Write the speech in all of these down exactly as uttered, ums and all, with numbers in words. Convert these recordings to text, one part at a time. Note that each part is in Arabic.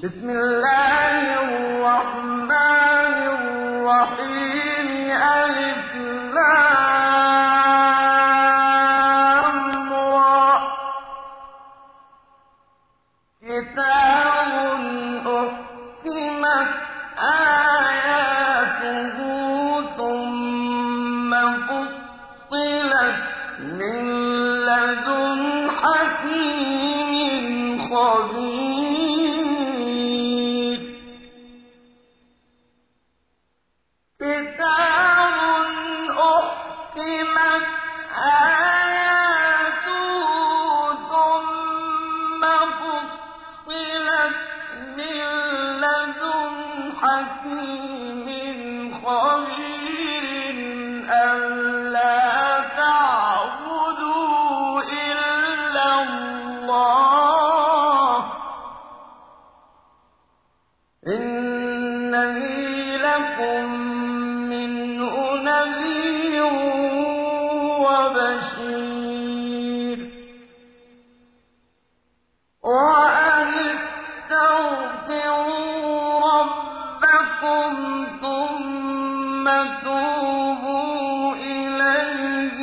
بسم الله الرحمن الرحيم ألف لام را كتاب أحكمت آياته ثم فصلت من لدن حكيم خبير كتاب أحكمت آياته ثم فصلت من لدن حكيم خبير ألا تعبدوا إلا الله إنني لكم منه نذير وبشير وأن استغفروا ربكم ثم توبوا إليه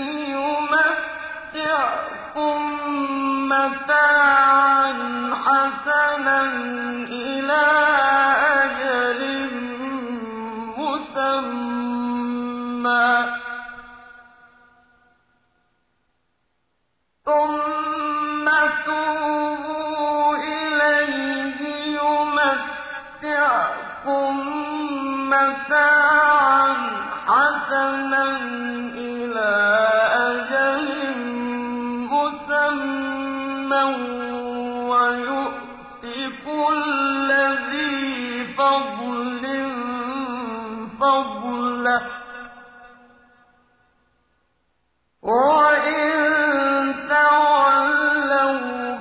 يمتعكم متاعا حسنا إلى أجل مسمى ثم توبوا إليه يمتعكم متاعا حسنا إلى أجل مسمى ويؤت كل ذي فضل فضله وإن تولوا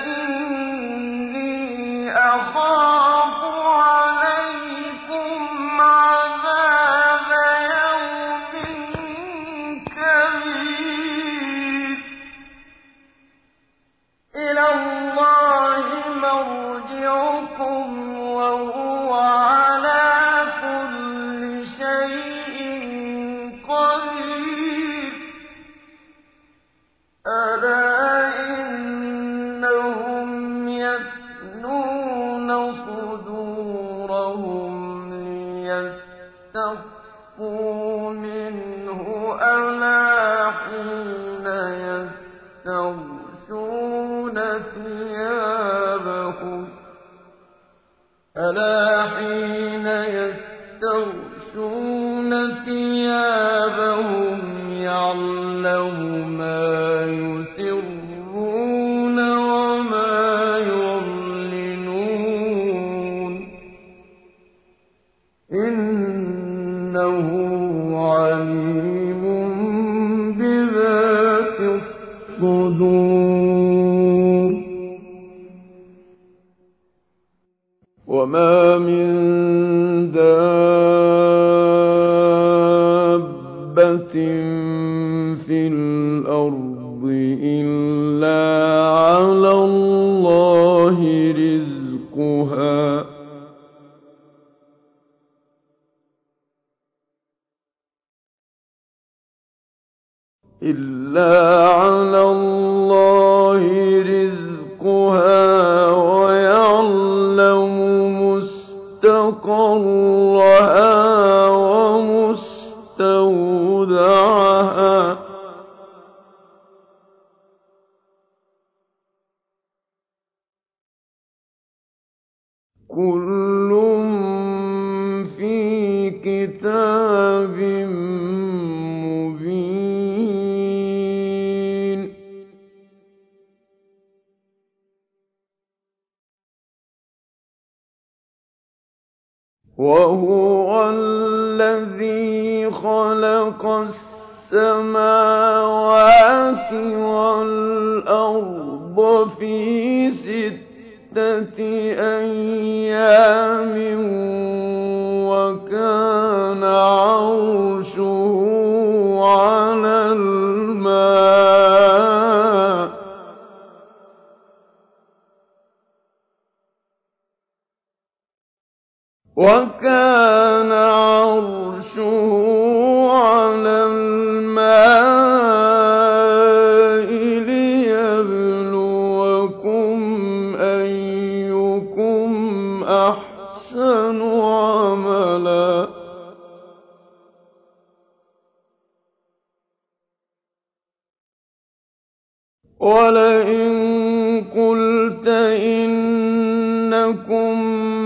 فإني أخاف عليكم عذاب يوم كبير إلى الله مرجعكم وهو على كل شيء قدير ألا إنهم يثنون صدورهم ليستخفوا منه ألا حين يستغشون ثيابهم ألا حين يستغشون ثيابهم يعلم ما يسرون وما يعلنون إنه عليم بذات الصدور وما من دابة في الأرض إلا على الله رزقها إلا على الله رزقها ويعلم مستقرها ومستودعها كل في كتاب مبين وهو الذي خلق السماوات والأرض في ستة أيام وكان عرشه على الماء وَكَانَ عَرْشُهُ عَلَى الْمَاءِ لِيَبْلُوَكُمْ أَيُّكُمْ أَحْسَنُ عَمَلًا ۗ وَلَئِن قُلْتَ إِنَّكُم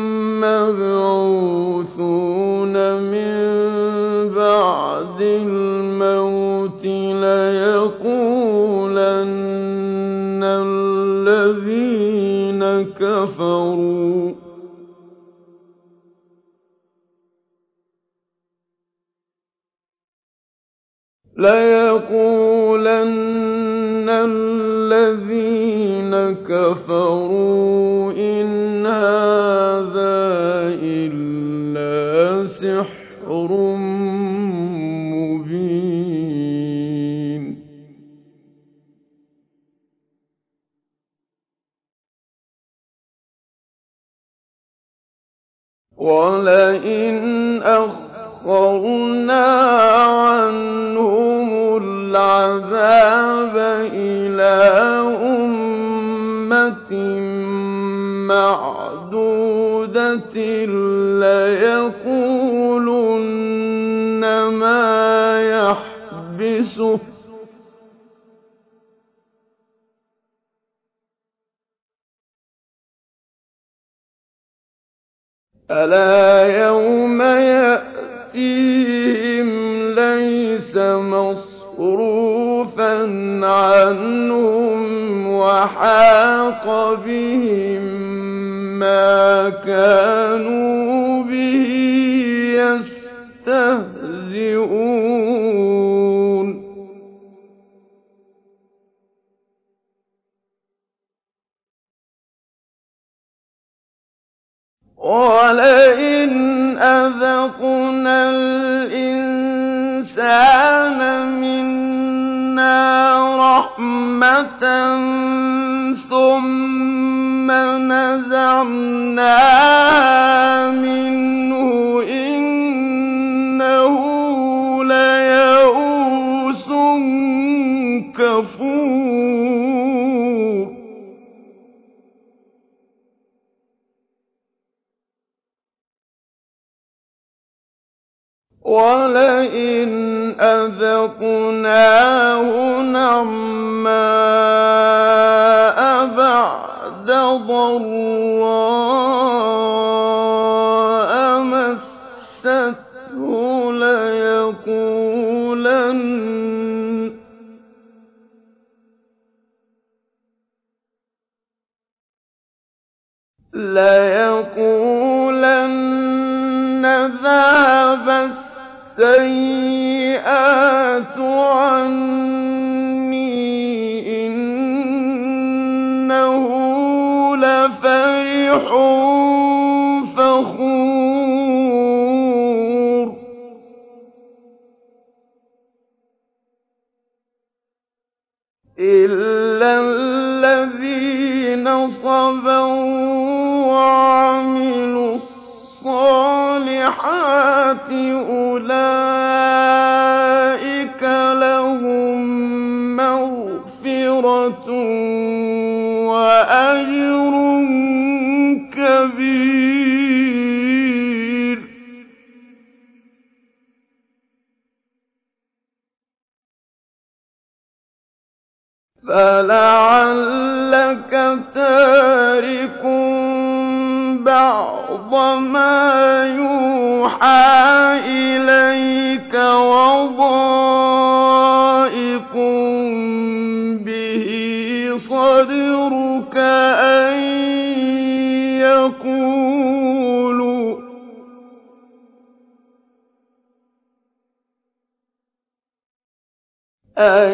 مَّبْعُوثُونَ مِن بَعْدِ الْمَوْتِ لَيَقُولَنَّ الَّذِينَ كَفَرُوا لَيَقُولَنَّ الَّذِينَ كَفَرُوا إِنْ هَٰذَا إِلَّا سِحْرٌ مُّبِينٌ. وَلَئِنْ أَخَّرْنَا عَنْهُمُ الْعَذَابَ إِلَىٰ أُمَّةٍ مَّعْدُودَةٍ لَّيَقُولُنَّ مَا يَحْبِسُهُ ۗ أَلَا يَوْمَ يَأْتِيهِمْ لَيْسَ مَصْرُوفًا عَنْهُمْ وَحَاقَ بِهِم مَّا كَانُوا بِهِ يَسْتَهْزِئُونَ. وَلَئِنْ أَذَقْنَا الْإِنسَانَ مِنَّا رَحْمَةً ثُمَّ نَزَعْنَاهَا مِنْهُ إِنَّهُ لَيَئُوسٌ كَفُورٌ. وَلَئِنْ أَذَقْنَاهُ نَعْمَاءَ بَعْدَ ضَرَّاءَ مَسَّتْهُ لَيَقُولَنَّ لَيَقُولَنَّ ذَهَبَ السَّيِّئَاتُ عَنِّي إِنَّهُ لَفَرِحٌ فَخُورٌ. إِلَّا الَّذِينَ صَبَرُوا وَعَمِلُوا الصَّالِحَاتِ أُولَٰئِكَ لَهُم مَّغْفِرَةٌ وَأَجْرٌ كَبِيرٌ. فَلَعَلَّكَ تَارِكٌ بَعْضَ مَا يُوحَىٰ إِلَيْكَ وَضَائِقٌ بِهِ صَدْرُكَ أَن يَقُولُوا أَن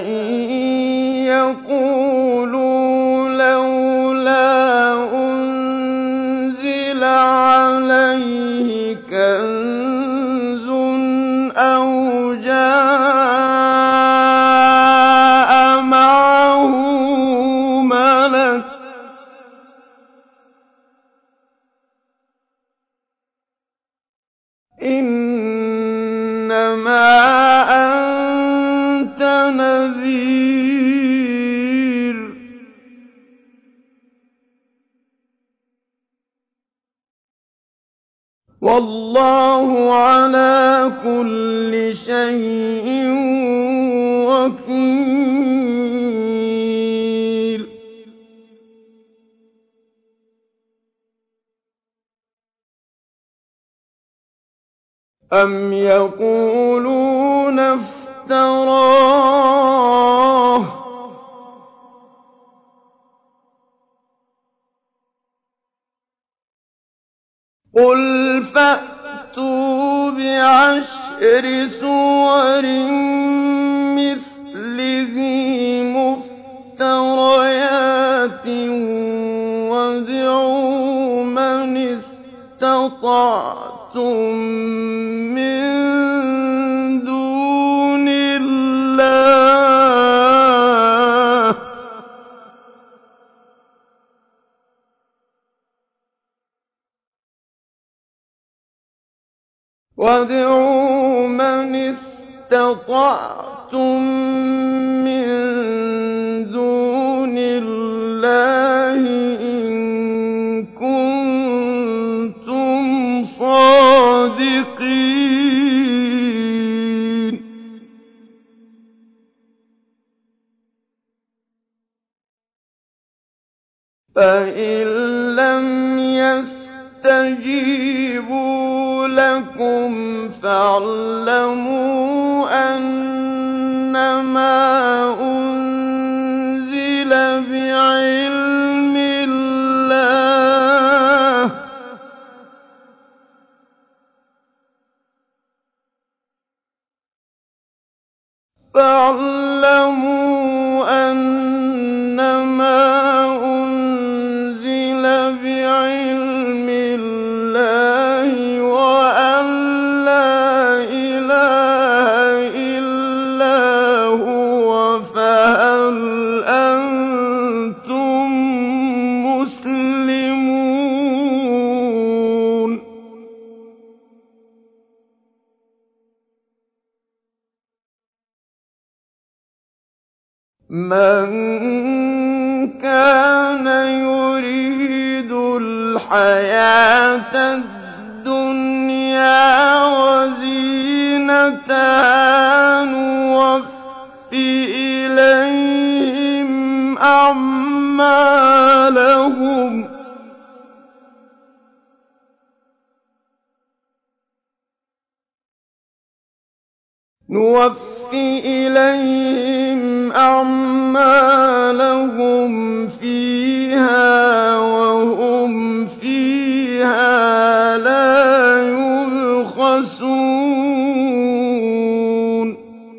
يَقُولُوا لَوْلَا أُنزِلَ عَلَيْهِ كَنزٌ أَوْ جَاءَ مَعَهُ مَلَكٌ ۚ إِنَّمَا أَنتَ نَذِيرٌ وَاللَّهُ عَلَىٰ كُلِّ شَيْءٍ وَكِيلٌ أَمْ يَقُولُونَ افْتَرَاهُ ۖ قُلْ فَأْتُوا بِعَشْرِ سُوَرٍ مِّثْلِهِ مُفْتَرَيَاتٍ وَادْعُوا مَنِ اسْتَطَعْتُم مِّن دُونِ اللَّهِ وَادْعُوا مَنِ اسْتَطَعْتُم مِّن دُونِ اللَّهِ إِن كُنتُمْ صَادِقِينَ فَإِن لَّمْ يَسْتَجِيبُوا لَكُمْ فَاعْلَمُوا أَنَّمَا أُنزِلَ بِعِلْمِ اللَّهِ فَاعْلَمُوا أَنَّمَا أُنزِلَ بِعِلْمِ اللَّهِ وَأَن لَّا إِلَٰهَ إِلَّا هُوَ فَهَلْ أَنتُم مُّسْلِمُونَ مَن كَانَ يُرِيدُ الْحَيَاةَ الدُّنْيَا وَزِينَتَهَا نُوَفِّ إِلَيْهِمْ أَعْمَالَهُمْ نُوَفِّ إِلَيْهِمْ أَعْمَالَهُمْ فِيهَا وَهُمْ فِيهَا لَا يُبْخَسُونَ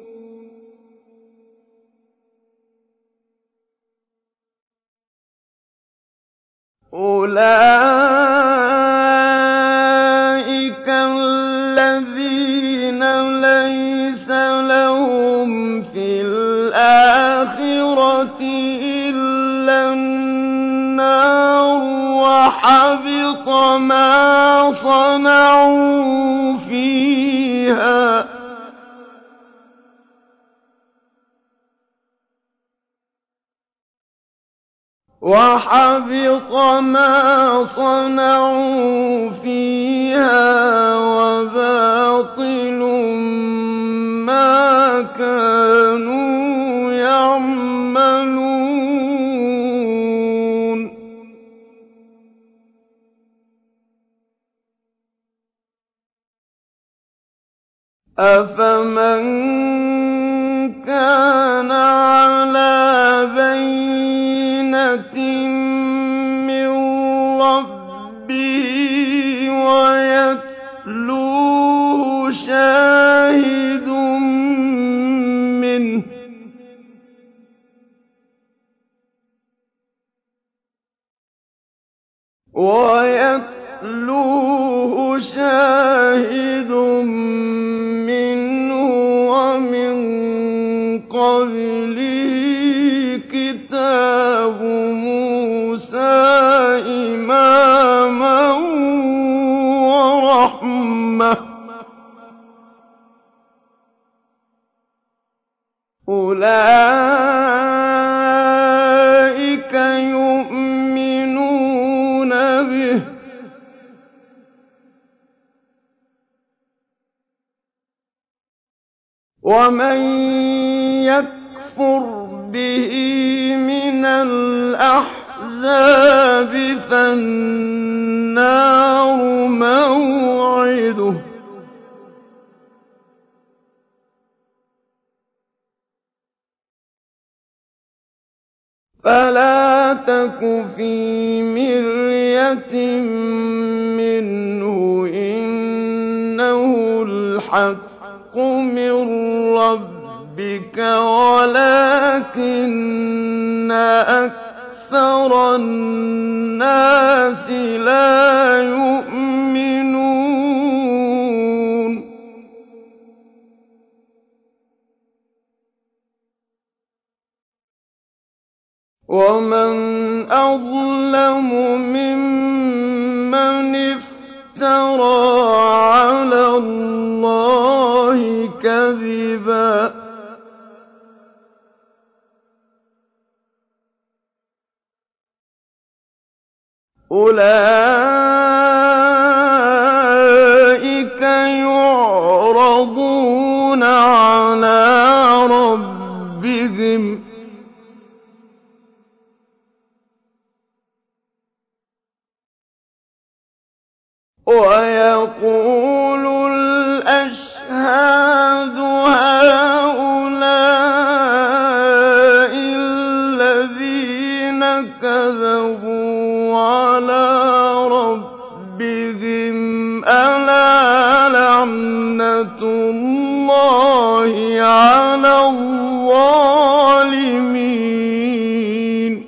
أُولَٰئِكَ الَّذِينَ لَيْسَ لَهُمْ فِي الْآخِرَةِ إِلَّا النَّارُ وَحَبِطَ مَا صَنَعُوا فِيهَا وَحَبِطَ مَا صَنَعُوا فِيهَا وَبَاطِلٌ مَّا كَانُوا يَعْمَلُونَ أَفَمَن كَانَ عَلَىٰ بَيِّنَةٍ مِّن رَّبِّهِ وَيَتْلُوهُ شَاهِدٌ مِّنْهُ وَيَتْلُوهُ شَاهِدٌ مِّنْهُ وَمِن قَبْلِهِ كِتَابُ مُوسَىٰ إِمَامًا وَرَحْمَةً أُولَٰئِكَ يُؤْمِنُونَ بِهِ ۚ وَمَن يَكْفُرْ بِهِ مِنَ الْأَحْزَابِ فَالنَّارُ مَوْعِدُهُ ۚ فَلَا تَكُ فِي مِرْيَةٍ مِّنْهُ ۖ إِنَّهُ الْحَقُّ مِن رَّبِّكَ وَلَٰكِنَّ أَكْثَرَ النَّاسِ لَا يُؤْمِنُونَ وَمَنْ أَظْلَمُ مِمَّنِ افْتَرَىٰ عَلَى اللَّهِ كَذِبًا ۚ أُولَٰئِكَ يُعْرَضُونَ عَلَىٰ رَبِّهِمْ وَيَقُولُ الْأَشْهَادُ هَٰؤُلَاءِ الَّذِينَ كَذَبُوا عَلَىٰ رَبِّهِمْ ۚ أَلَا لَعْنَةُ اللَّهِ عَلَى الظَّالِمِينَ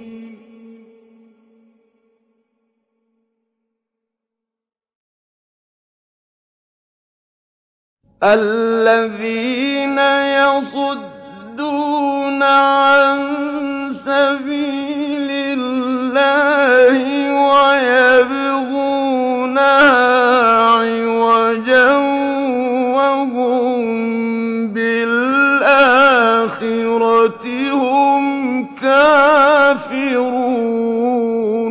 الَّذِينَ يَصُدُّونَ عَن سَبِيلِ اللَّهِ وَيَبْغُونَهَا عِوَجًا وَهُم بِالْآخِرَةِ هُمْ كَافِرُونَ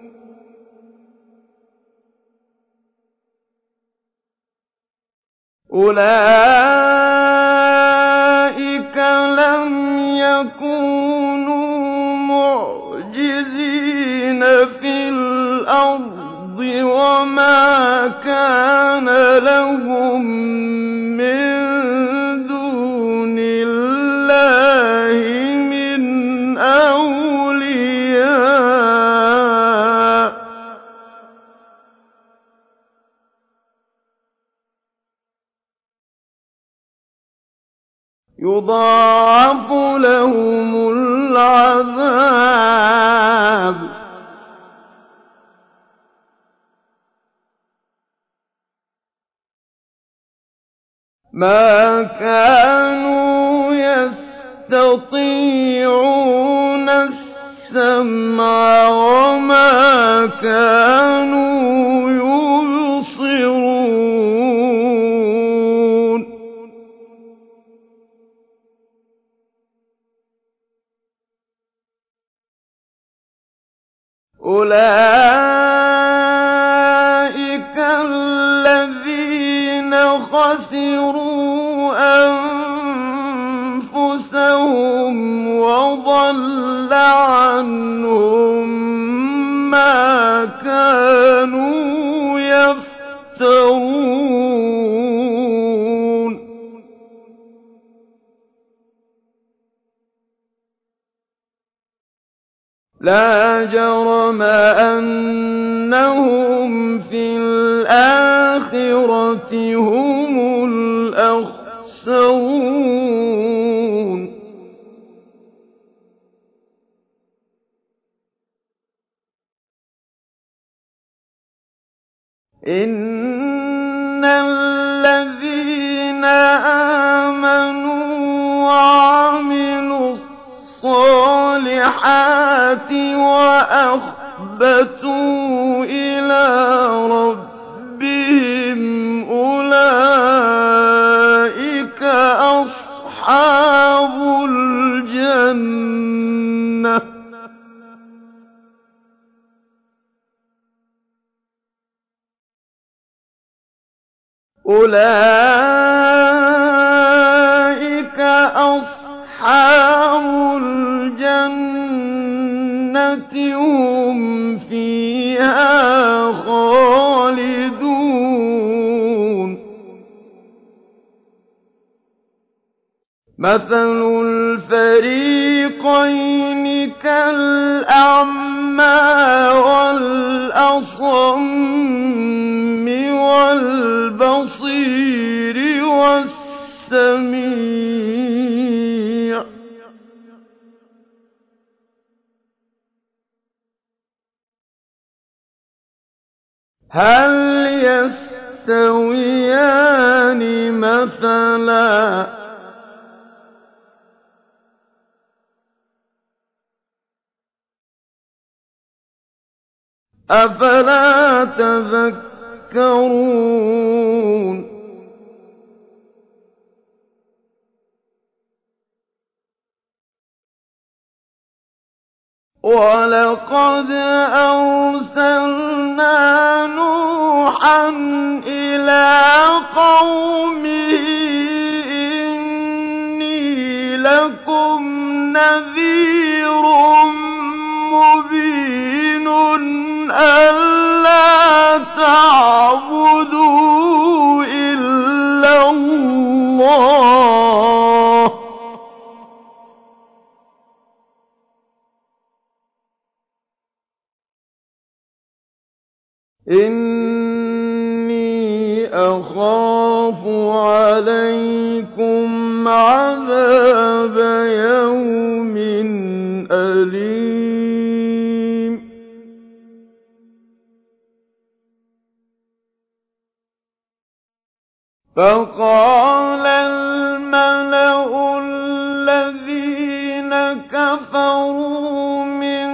أُولَٰئِكَ لَمْ يَكُونُوا مُعْجِزِينَ فِي الْأَرْضِ وَمَا كَانَ لَهُم مِّن دُونِ اللَّهِ مِنْ أَوْلِيَاءَ ۘ يُضَاعَفُ لَهُمُ الْعَذَابُ مَا كَانُوا يَسْتَطِيعُونَ السَّمْعَ وَمَا كَانُوا يُبْصِرُونَ أُولَٰئِكَ الَّذِينَ خَسِرُوا أَنفُسَهُمْ وَضَلَّ عَنْهُم مَّا كَانُوا يَفْتَرُونَ لَا جَرَمَ أَنَّهُمْ فِي الْآخِرَةِ هُمُ الْأَخْسَرُونَ إِنَّ الَّذِينَ آمَنُوا وَعَمِلُوا الصَّالِحَاتِ وَأَخْبَتُوا إِلَىٰ رَبِّهِمْ أُولَٰئِكَ أَصْحَابُ أُولَٰئِكَ أَصْحَابُ الْجَنَّةِ ۖ هُمْ فِيهَا خَالِدُونَ مَثَلُ الْفَرِيقَيْنِ كَالْأَعْمَىٰ وَالْأَصَمِّ وَالْبَصِيرِ وَالسَّمِيعِ ۚ هَلْ يَسْتَوِيَانِ مَثَلًا ۚ أَفَلَا تَذَكَّرُونَ وَلَقَدْ أَرْسَلْنَا نُوحًا إِلَىٰ قَوْمِهِ إِنِّي لَكُمْ نَذِيرٌ مُّبِينٌ أَلَّا تَعْبُدُوا إِلَّا اللَّهَ ۖ إِنِّي أَخَافُ عَلَيْكُمْ عَذَابَ يَوْمٍ أَلِيمٍ فَقَالَ الْمَلَأُ الَّذِينَ كَفَرُوا مِن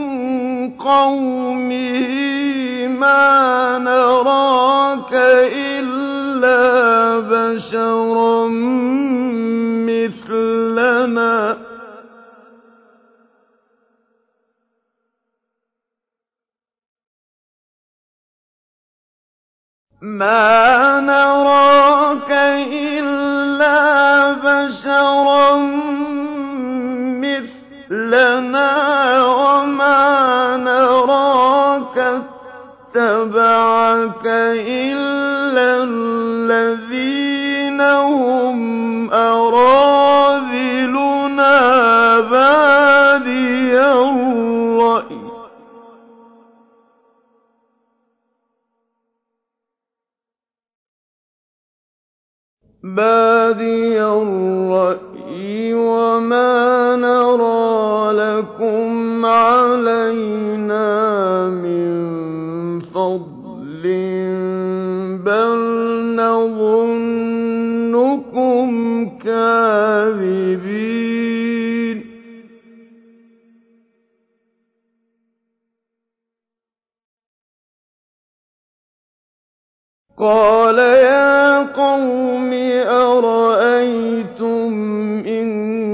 قَوْمِهِ مَا نَرَاكَ إِلَّا بَشَرًا مِّثْلَنَا مَا نَرَاكَ إِلَّا بَشَرًا مِّثْلَنَا وَمَا نَرَاكَ اتَّبَعَكَ إِلَّا الَّذِينَ هُمْ أَرَاذِلُنَا بَادِيَ الرَّأْيِ بَادِيَ الرَّأْيِ وَمَا نَرَىٰ لَكُمْ عَلَيْنَا مِن فَضْلٍ بَلْ نَظُنُّكُمْ كَاذِبِينَ قَالَ يَا قَوْمِ أَرَأَيْتُمْ إِن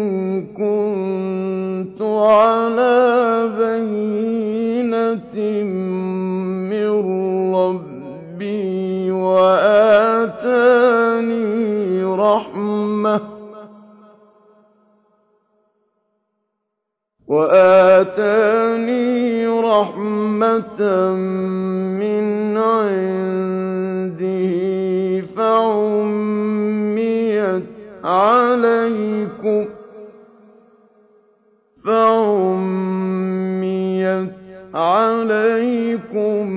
كُنتُ عَلَىٰ بَيِّنَةٍ مِّن رَّبِّي وَآتَانِي رَحْمَةً وَآتَانِي رَحْمَةً مِّنْ عِندِهِ فَعُمِّيَتْ عَلَيْكُمْ فَعُمِّيَتْ عَلَيْكُمْ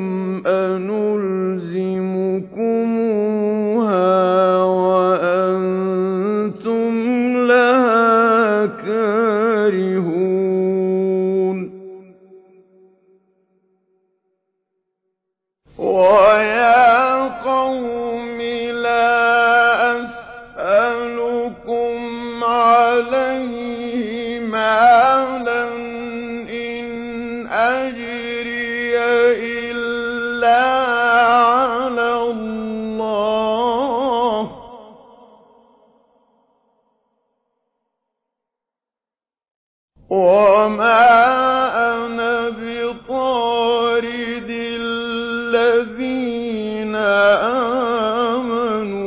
أَنُلْزِمُكُمُوهَا وَأَنتُمْ لَهَا كَارِهُونَ وَيَا قَوْمِ لَا أَسْأَلُكُمْ عَلَيْهِ مَالًا إِنْ أَجْرِيَ إِلَّا عَلَى اللَّهِ ۚ وَمَا أَنَا بِطَارِدِ الَّذِينَ آمَنُوا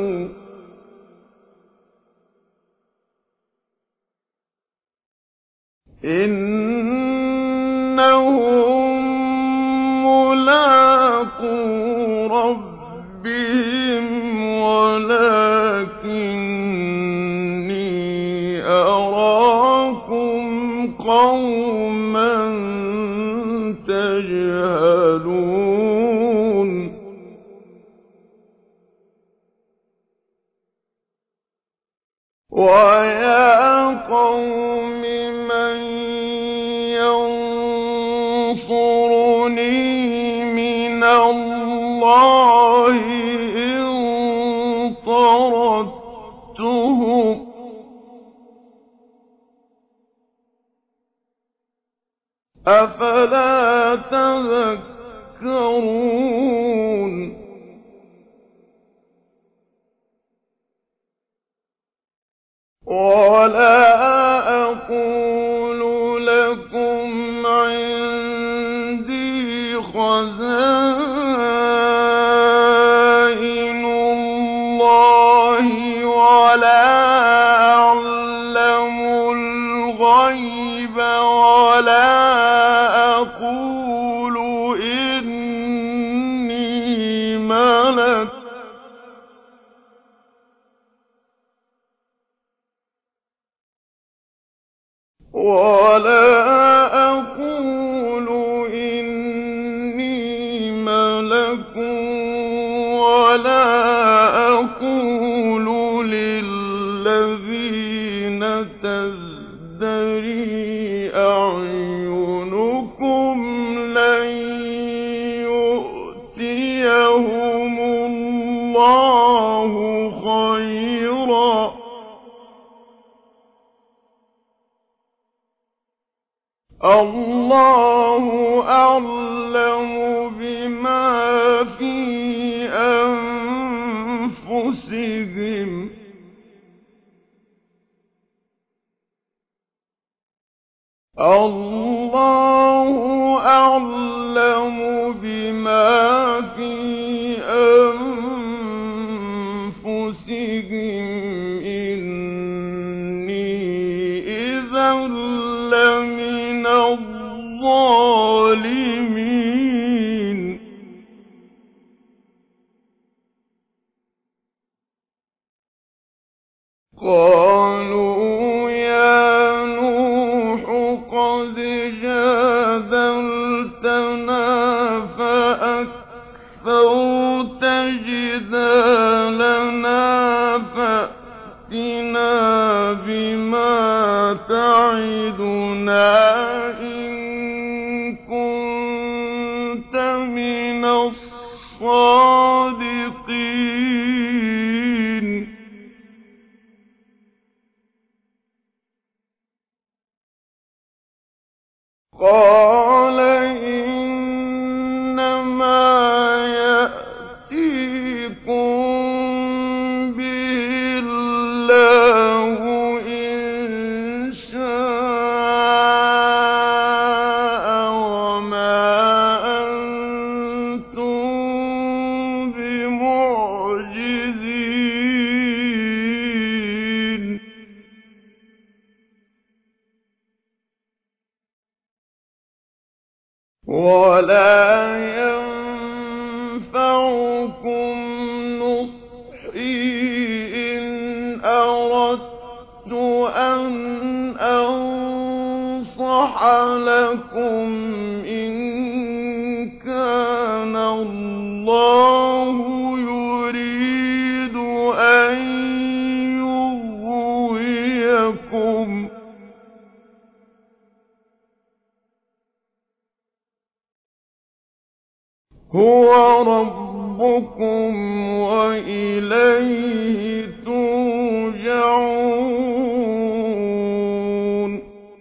إِنَّهُم مُّلَاقُو رَبِّهِمْ وَلَٰكِنِّي أَرَاكُمْ قَوْمًا تَجْهَلُونَ وَيَا قَوْمِ مَن يَنصُرُنِي مِنَ اللَّهِ إِن طَرَدتُّهُمْ ۚ أَفَلَا تَذَكَّرُونَ وَلَا أَقُولُ لَكُمْ عِندِي خَزَائِنُ اللَّهِ وَلَا أَعْلَمُ الْغَيْبَ وَلَا أَقُولُ إِنِّي مَلَكٌ وَلَا أَقُولُ إِنِّي مَلَكٌ وَلَا أَقُولُ لِلَّذِينَ تَزْدَرِي أَعْيُنُكُمْ لَن يُؤْتِيَهُمُ اللَّهُ خَيْرًا ۖ اللَّهُ أَعْلَمُ بِمَا فِي أَنفُسِهِمْ ۖ اللَّهُ أَعْلَمُ بِمَا فِي أَنفُسِهِمْ ۖ إِنِّي إِذًا لَّمِنَ الظَّالِمِينَ قَالُوا يَا نُوحُ قَدْ جَادَلْتَنَا فَأَكْثَرْتَ جِدَالَنَا فَأْتِنَا بِمَا تَعِدُنَا إِن كُنتَ مِنَ الصَّادِقِينَ قَالَ إِنَّمَا يَأْتِيكُم بِهِ اللَّهُ إِن شَاءَ وَمَا أَنتُم بِمُعْجِزِينَ وَلَا يَنفَعُكُمْ نُصْحِي إِنْ أَرَدتُّ أَنْ أَنصَحَ لَكُمْ إِن كَانَ اللَّهُ يُرِيدُ أَن يُغْوِيَكُمْ ۚ هُوَ رَبُّكُمْ وَإِلَيْهِ تُرْجَعُونَ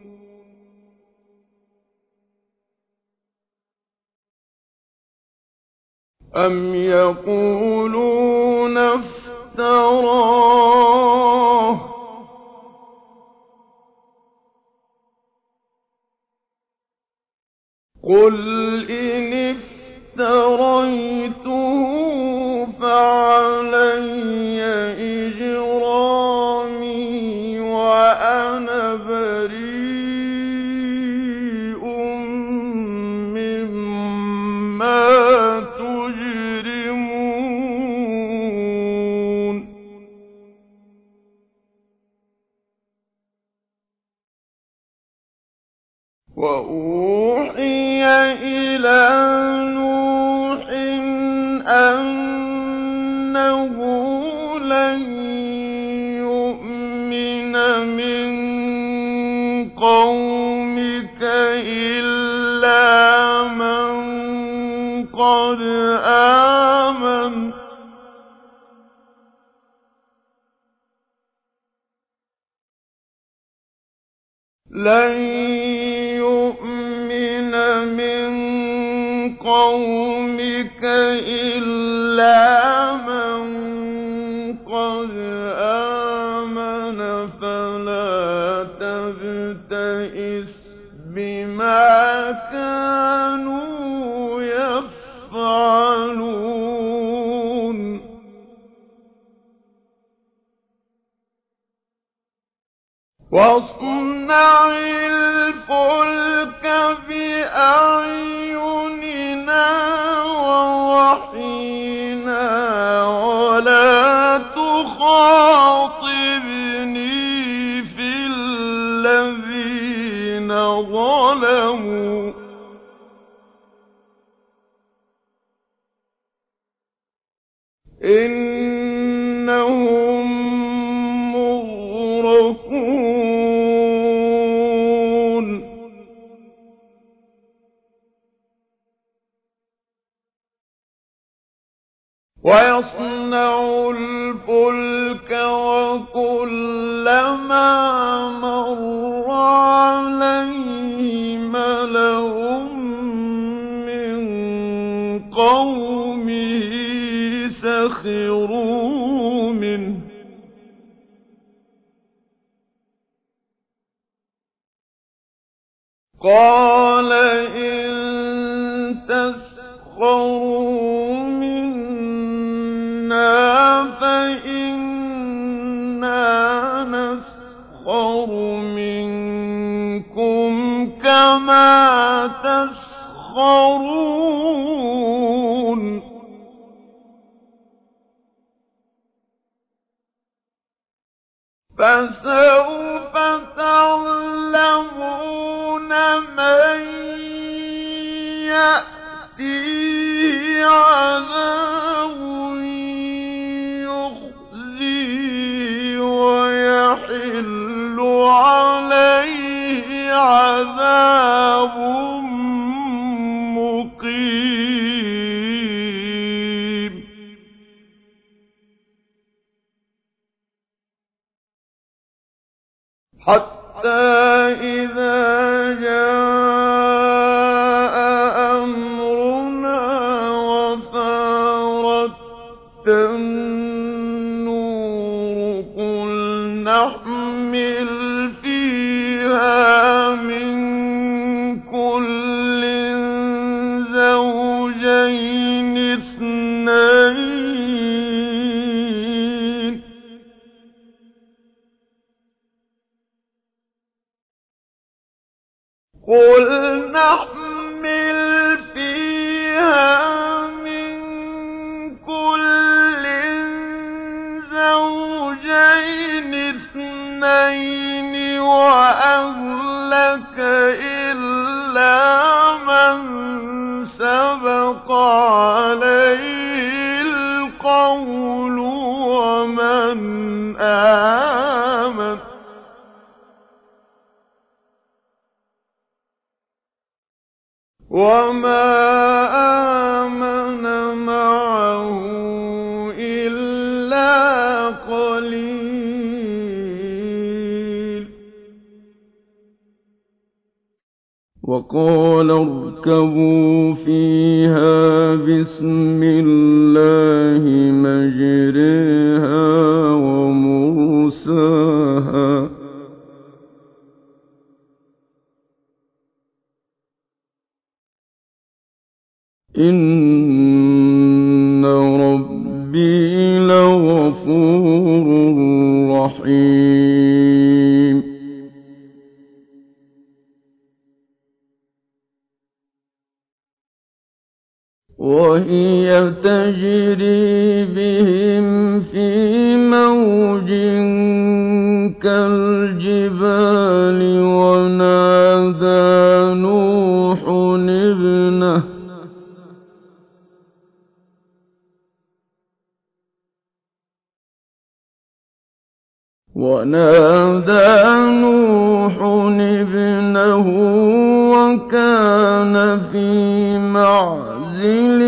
أَمْ يَقُولُونَ افْتَرَاهُ ۖ قُلْ إِنِ افْتَرَيْتُهُ فَعَلَيَّ إِجْرَامِي وَأَنَا بَرِيءٌ وأوحي إلى نوح أنه لن يؤمن من قومك إلا من قد آمن لن يؤمن من قومك إلا من قد آمن فلا تبتئس بما كانوا يفعلون واصنع الفلك بأعيننا ووحينا ولا تخاطبني في الذين ظلموا إنهم مغرقون ويصنع الفلك وكلما مر عليه ملأ من قومه سخروا منه قال إن تسخروا منا فإنا نسخر منكم كما تسخرون فسوف تعلمون من يأتيه عذاب يخزيه ويحل عليه عذاب مقيم حتى إذا جاء أمرنا وفارت النور قل نحمل فيها من كل زوجين اثنين قل نحمل فيها من كل زوجين اثنين وأهلك إلا من سبق عليه القول ومن آمن وما آمن معه إلا قليل وقال اركبوا فيها بسم الله مجريها ومرساها إن ربي لغفور رحيم وهي تجري بهم في موج كالجبال ونادى نوح ابنه ونادى نوح ابنه وكان في معزل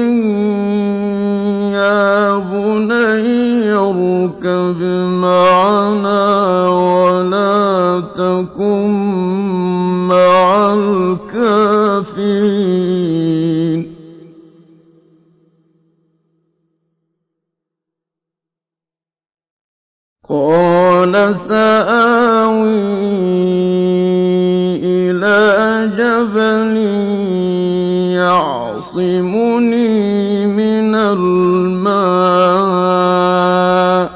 يا بني اركب معنا ولا تكن مع الكافرين قال سآوي إلى جبل يعصمني من الماء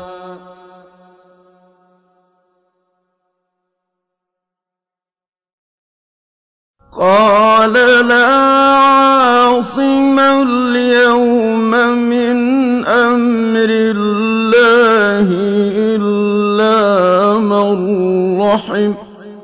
قال لا عاصم اليوم من أمر الله إلا من رحم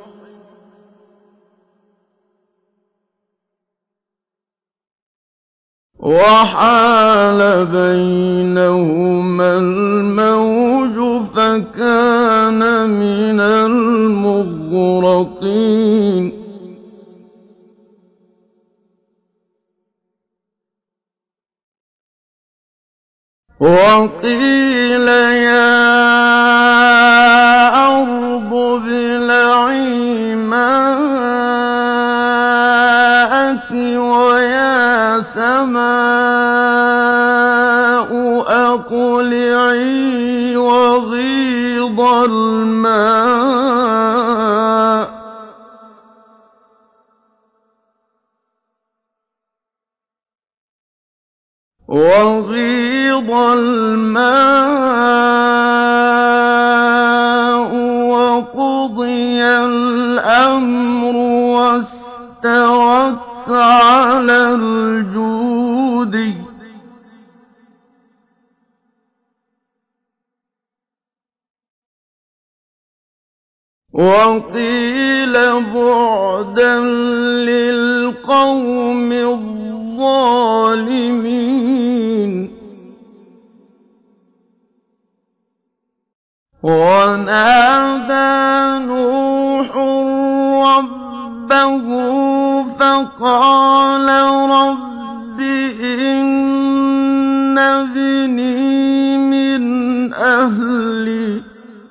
وحال بينهما الموج فكان من المغرقين وقيل يا أرض ابلعي ماءك ويا سماء أقلعي وغيض الماء وغيض الماء وقضي الأمر واستوت على الجود وقيل بعدا للقوم الظالمين ونادى نوح ربه فقال رب إن ابني من أهلي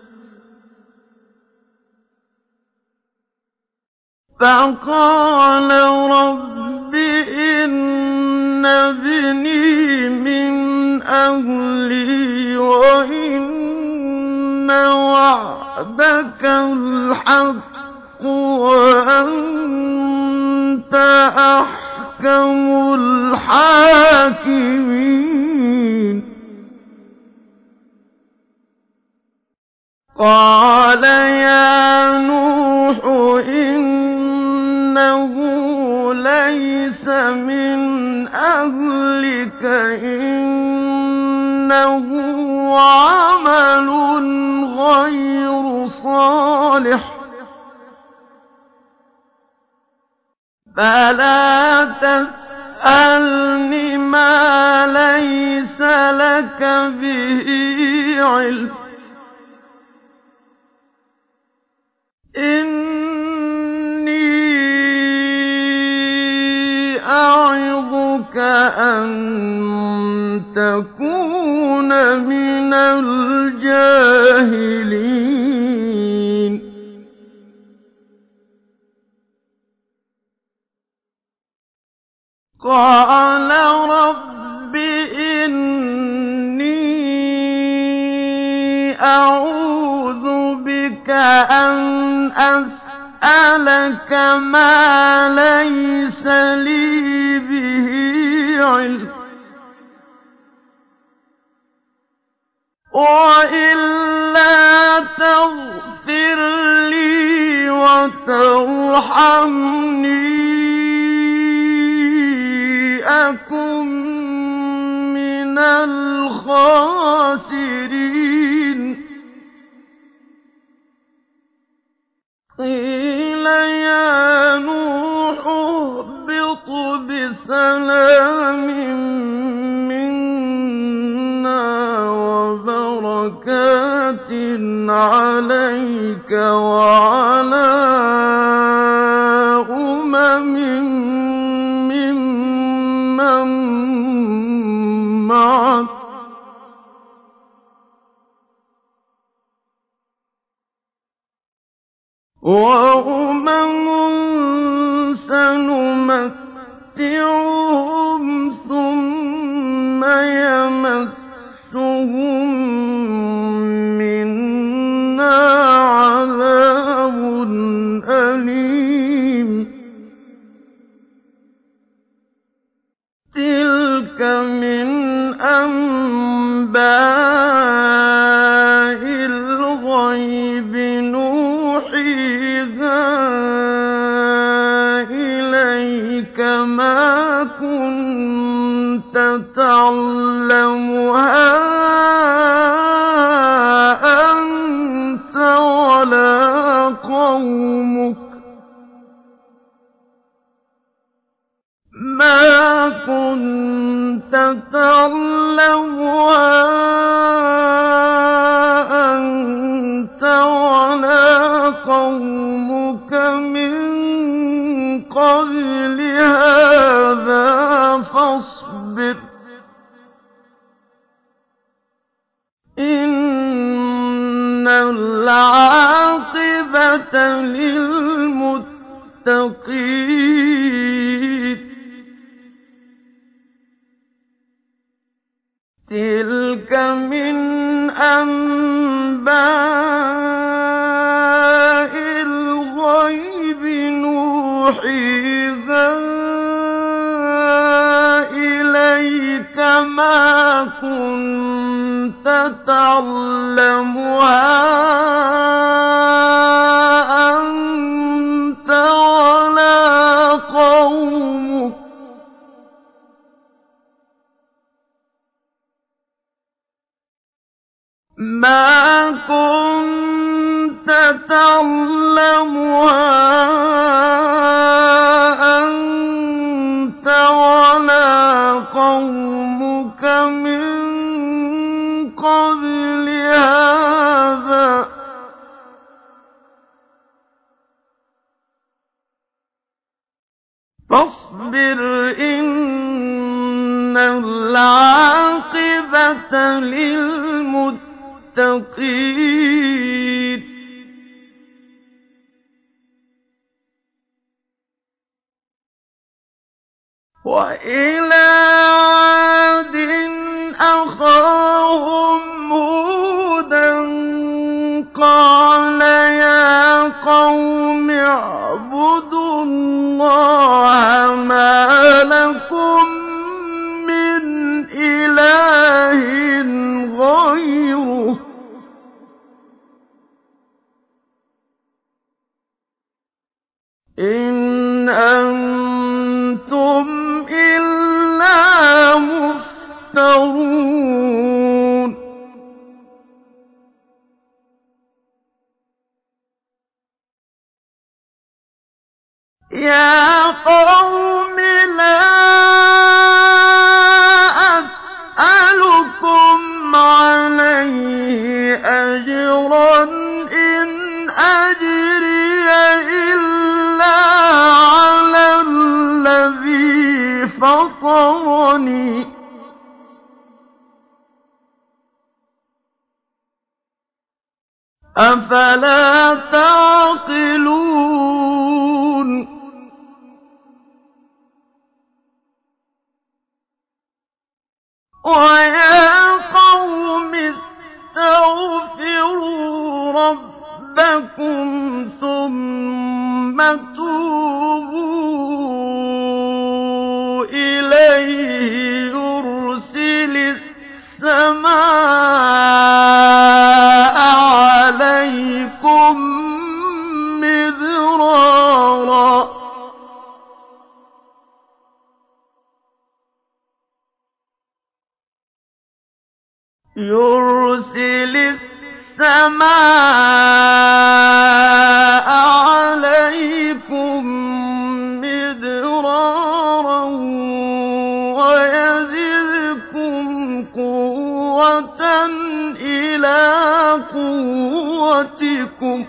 فقال رب إن ابني من أهلي وإن وعدك الحق وأنت أحكم الحاكمين قال يا نوح إنه ليس من أهلك إنه عمل غير صالح فلا تسألني ما ليس لك به علم إني أعظك أن تكون من الجاهلين قال رب إني أعوذ بك أن أسألك ما ليس لي به علم وإلا تغفر لي وترحمني أكن من الخاسرين بِسَلَامٍ مِّنَّا وَبَرَكَاتٍ عَلَيْكَ وَعَلَىٰ أُمَمٍ مِّمَّن مَّعَكَ ۚ وَأُمَمٌ سَنُمَتِّعُهُمْ ثُمَّ يَمَسُّهُم مِّنَّا عَذَابٌ أَلِيمٌ تِلْكَ مِنْ أَنبَاءِ الْغَيْبِ نُوحِيهَا إِلَيْكَ ۖ مَا كُنتَ تَعْلَمُهَا أَنتَ وَلَا قَوْمُكَ مَا كُنتَ تَعْلَمُهَا أَنتَ وَلَا قَوْمُكَ مِن قَبْلِ هَٰذَا فَاصْبِرْ ۖ إِنَّ الْعَاقِبَةَ لِلْمُتَّقِينَ تِلْكَ مِنْ أَنبَاءِ الْغَيْبِ نُوحِيهَا إِلَيْكَ ۖ مَا كُنتَ تَعْلَمُهَا أَنتَ وَلَا قَوْمُكَ مَا كُنتَ تَعْلَمُهَا أَنتَ وَلَا قَوْمُكَ مِن قَبْلِ هَٰذَا ۖ فَاصْبِرْ إِنَّ الْعَاقِبَةَ لِلْمُتَّقِينَ وَإِلَىٰ عَادٍ أَخَاهُمْ هُودًا ۚ قَالَ يَا قَوْمِ اعْبُدُوا اللَّهَ مَا لَكُم مِّنْ إِلَٰهٍ غَيْرُهُ ۖ إِنْ أَنتُمْ إِلَّا مُفْتَرُونَ يَا قَوْمِ لَا أَسْأَلُكُمْ عَلَيْهِ أَجْرًا ۖ إِنْ أَجْرِيَ إِلَّا عَلَى الَّذِي فَطَرَنِي ۚ أَفَلَا تَعْقِلُونَ وَيَا قَوْمِ اسْتَغْفِرُوا رَبَّكُمْ ثُمَّ تُوبُوا إِلَيْهِ يُرْسِلِ السَّمَاءَ عَلَيْكُم مِّدْرَارًا يُرْسِلِ السَّمَاءَ عَلَيْكُم مِّدْرَارًا قُوَّةً إِلَىٰ قُوَّتِكُمْ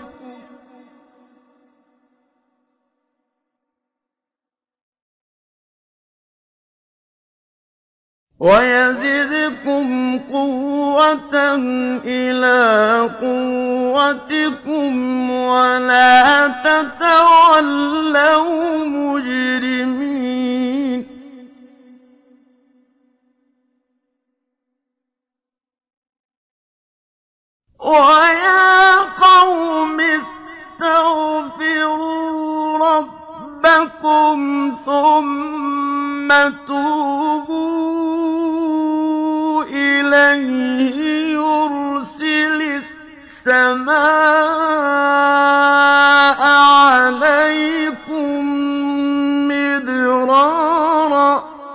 وَيَزِدْكُمْ قُوَّةً إِلَىٰ قُوَّتِكُمْ وَلَا تَتَوَلَّوْا مُجْرِمِينَ وَيَا قَوْمِ اسْتَغْفِرُوا رَبَّكُمْ ثُمَّ تُوبُوا إِلَيْهِ يُرْسِلِ السَّمَاءَ عَلَيْكُم مِّدْرَارًا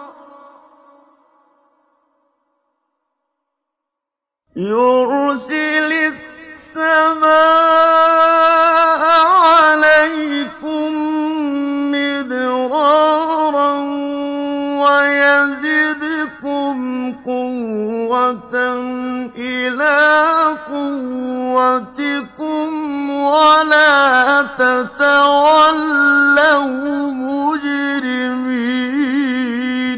يُرْسِلِ السَّمَاءَ عَلَيْكُم مِّدْرَارًا وَيَزِدْكُمْ قُوَّةً إِلَىٰ قُوَّتِكُمْ وَلَا تَتَوَلَّوْا مُجْرِمِينَ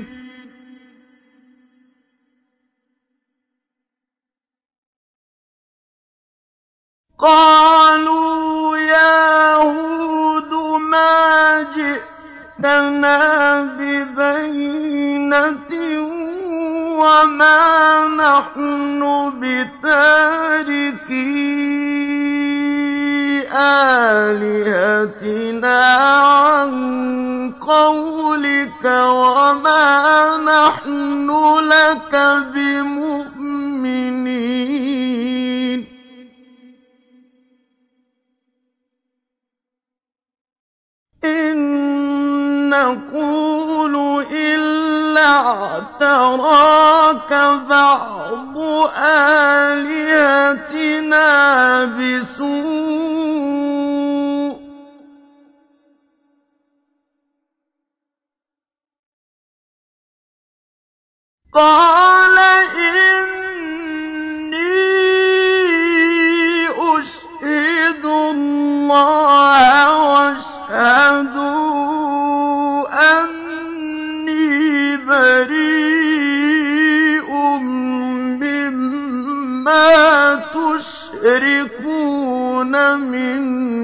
قَالُوا يَا هُودُ مَا جِئْتَنَا بِبَيِّنَةٍ وَمَا نَحْنُ بِتَارِكِي آلِهَتِنَا عَن قَوْلِكَ وَمَا نَحْنُ لَكَ بِمُؤْمِنِينَ إِن نَّقُولُ إِلَّا اعْتَرَاكَ بَعْضُ آلِهَتِنَا بِسُوءٍ ۗ قَالَ إِنِّي أُشْهِدُ اللَّهَ وَاشْهَدُوا أَنِّي بَرِيءٌ مِّمَّا تُشْرِكُونَ مِن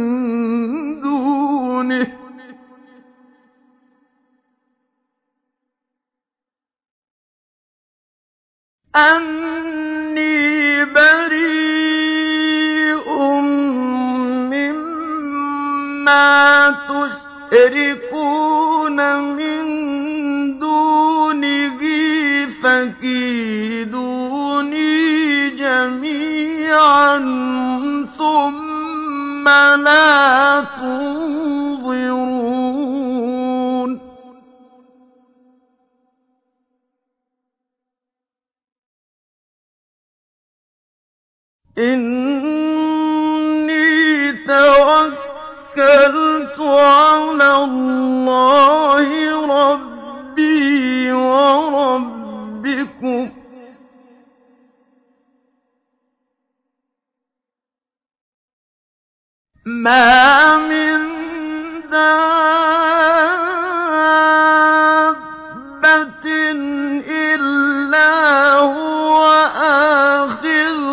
دُونِهِ أَنِّي بَرِيءٌ مِّمَّا تُشْرِكُونَ مِن دُونِهِ فَكِيدُونِي جَمِيعًا ثُمَّ لَا تُنظِرُونِ إِنِّي تَوَكَّلْتُ عَلَى اللَّهِ رَبِّي وَرَبِّكُم مَّا مِن دَابَّةٍ إِلَّا هُوَ آخِذٌ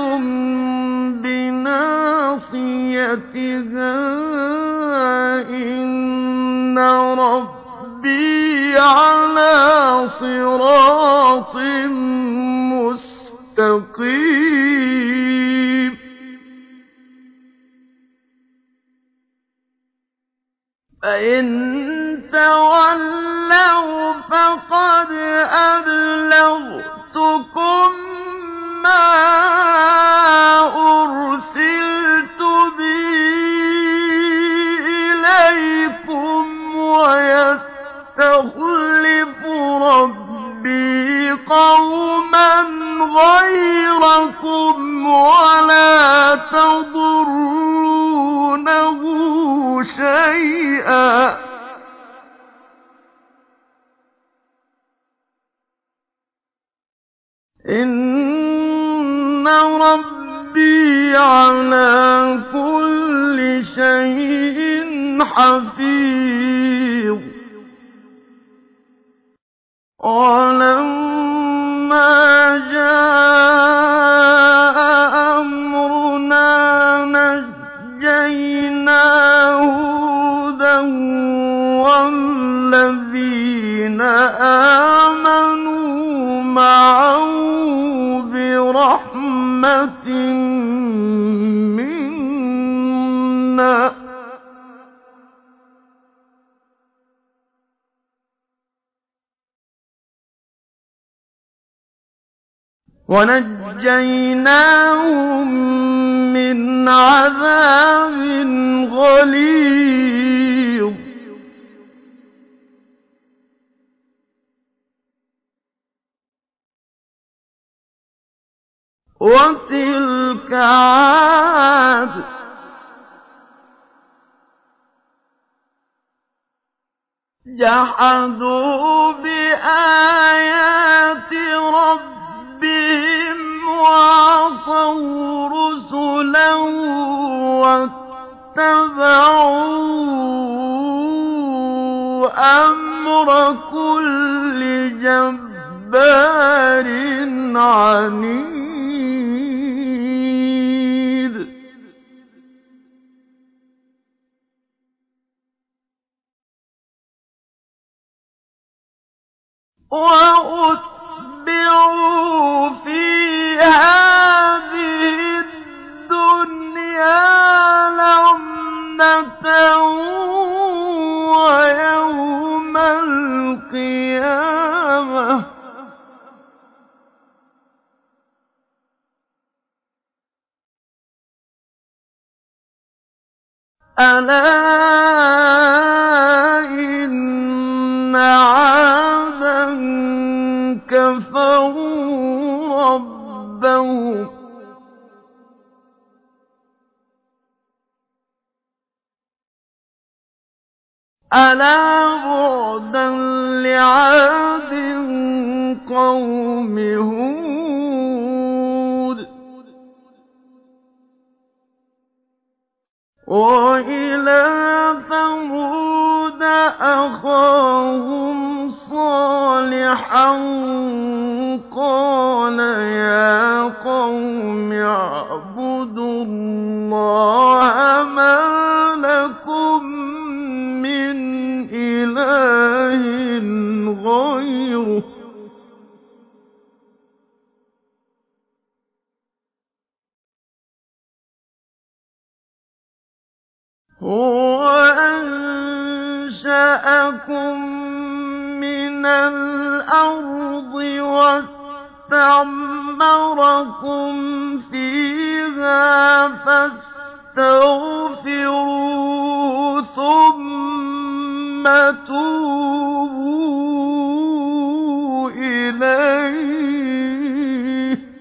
بِنَاصِيَتِهَا ۚ إِنَّ رَبِّي عَلَىٰ صِرَاطٍ مُّسْتَقِيمٍ فَإِن تَوَلَّوْا فَقَدْ أَبْلَغْتُكُم مَّا أُرْسِلْتُ بِهِ إِلَيْكُمْ ۖ وَيَسْتَخْلِفُ رَبِّي قَوْمًا غَيْرَكُمْ وَلَا تَضُرُّونَهُ شَيْئًا ۚ إِنَّ إِنَّ رَبِّي عَلَىٰ كُلِّ شَيْءٍ حَفِيظٌ وَلَمَّا جَاءَ أَمْرُنَا نَجَّيْنَا هُودًا وَالَّذِينَ آمَنُوا مَعَهُ بِرَحْمَةٍ مِّنَّا وَنَجَّيْنَاهُم مِّنْ عَذَابٍ غَلِيظٍ وَتِلْكَ عَادٌ ۖ جَحَدُوا بِآيَاتِ رَبِّهِمْ وَعَصَوْا رُسُلَهُ وَاتَّبَعُوا أَمْرَ كُلِّ جَبَّارٍ عَنِيدٍ وَأُتْبِعُوا فِي هَٰذِهِ الدُّنْيَا لَعْنَةً وَيَوْمَ الْقِيَامَةِ ۗ أَلَا إِنَّ عَادًا كَفَرُوا رَبَّهُمْ ۗ أَلَا بُعْدًا لِّعَادٍ قَوْمِ هُودٍ وَإِلَىٰ ثَمُودَ أَخَاهُمْ صَالِحًا قَالَ يَا قَوْمِ اعْبُدُوا اللَّهَ مَا لَكُم مِّنْ إِلَٰهٍ غَيْرُهُ ۖ هُوَ أَنشَأَكُم مِّنَ الْأَرْضِ وَاسْتَعْمَرَكُمْ فِيهَا فَاسْتَغْفِرُوهُ ثُمَّ تُوبُوا إِلَيْهِ ۚ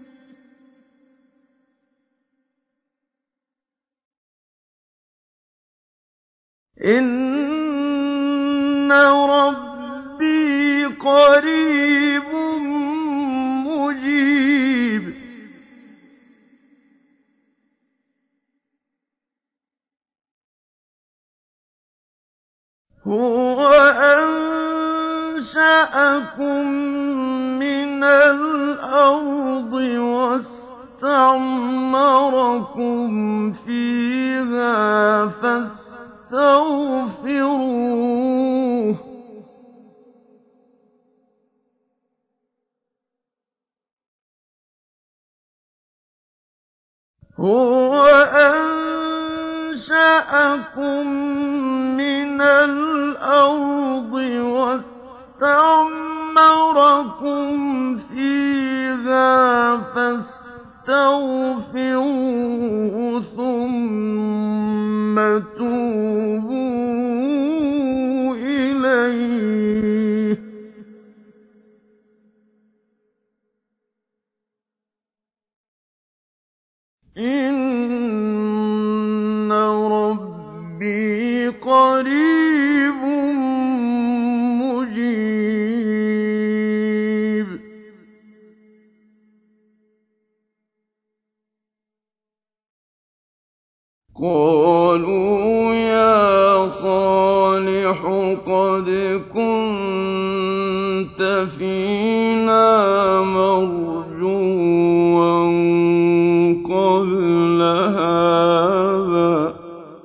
إِنَّ رَبِّي قَرِيبٌ مُّجِيبٌ هُوَ أَنشَأَكُم مِّنَ الْأَرْضِ وَاسْتَعْمَرَكُمْ فِيهَا فَاسْتَغْفِرُوهُ ۚ هُوَ أَنشَأَكُم مِّنَ الْأَرْضِ وَاسْتَعْمَرَكُمْ فِيهَا فَاسْتَغْفِرُوهُ ثُمَّ تُوبُوا إِلَيْهِ ۚ إِنَّ رَبِّي قَرِيبٌ مُّجِيبٌ قَالُوا يَا صَالِحُ قَدْ كُنتَ فِينَا مَرْجُوًّا قَبْلَ هَٰذَا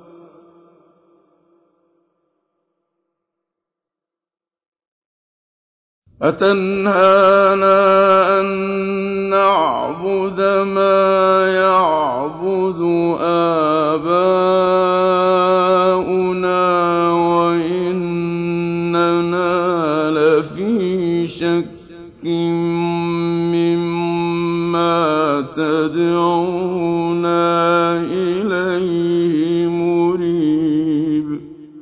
أَتَنْهَانَا أَن نَّعْبُدَ مَا يَعْبُدُ آبَاؤُنَا وَإِنَّنَا لَفِي شَكٍّ مِّمَّا تَدْعُونَا إِلَيْهِ مُرِيبٍ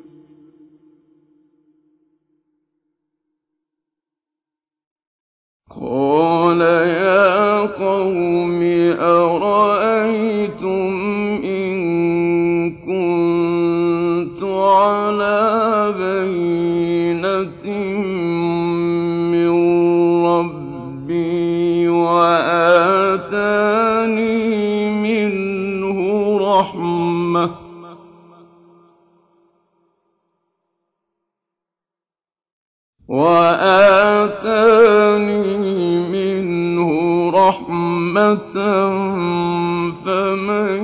قَالَ يَا قَوْمِ أَرَأَيْتُمْ إِن كُنتُ عَلَىٰ بَيِّنَةٍ مِّن رَّبِّي وَآتَانِي مِنْهُ رَحْمَةً وَآتَانِي مِنْهُ رَحْمَةً فَمَن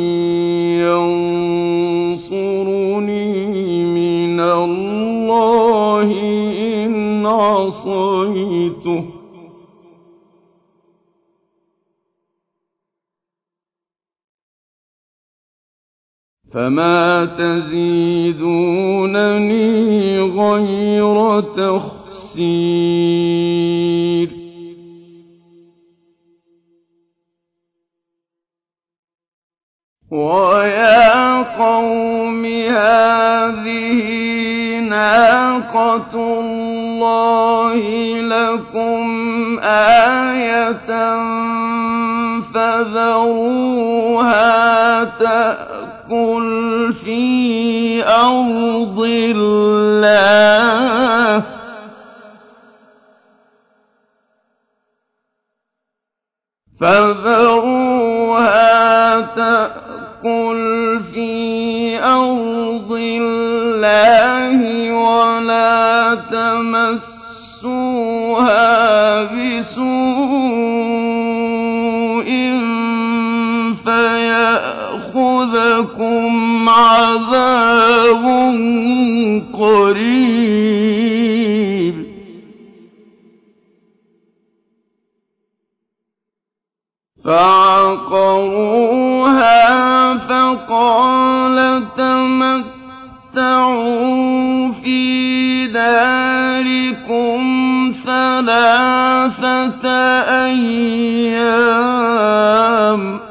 يَنصُرُنِي مِنَ اللَّهِ إِنْ عَصَيْتُهُ ۖ فَمَا تَزِيدُونَنِي غَيْرَ تَخْسِيرٍ وَيَا قَوْمِ هَٰذِهِ نَاقَةُ اللَّهِ لَكُمْ آيَةً فَذَرُوهَا تَأْكُلْ فِي أَرْضِ اللَّهِ فَذَرُوهَا تَأْكُلْ فِي أَرْضِ اللَّهِ وَلَا تَمَسُّوهَا بِسُوءٍ فَيَأْخُذَكُمْ عَذَابٌ قَرِيبٌ فَعَقَرُوهَا فَقَالَ تَمَتَّعُوا فِي دَارِكُمْ ثَلَاثَةَ أَيَّامٍ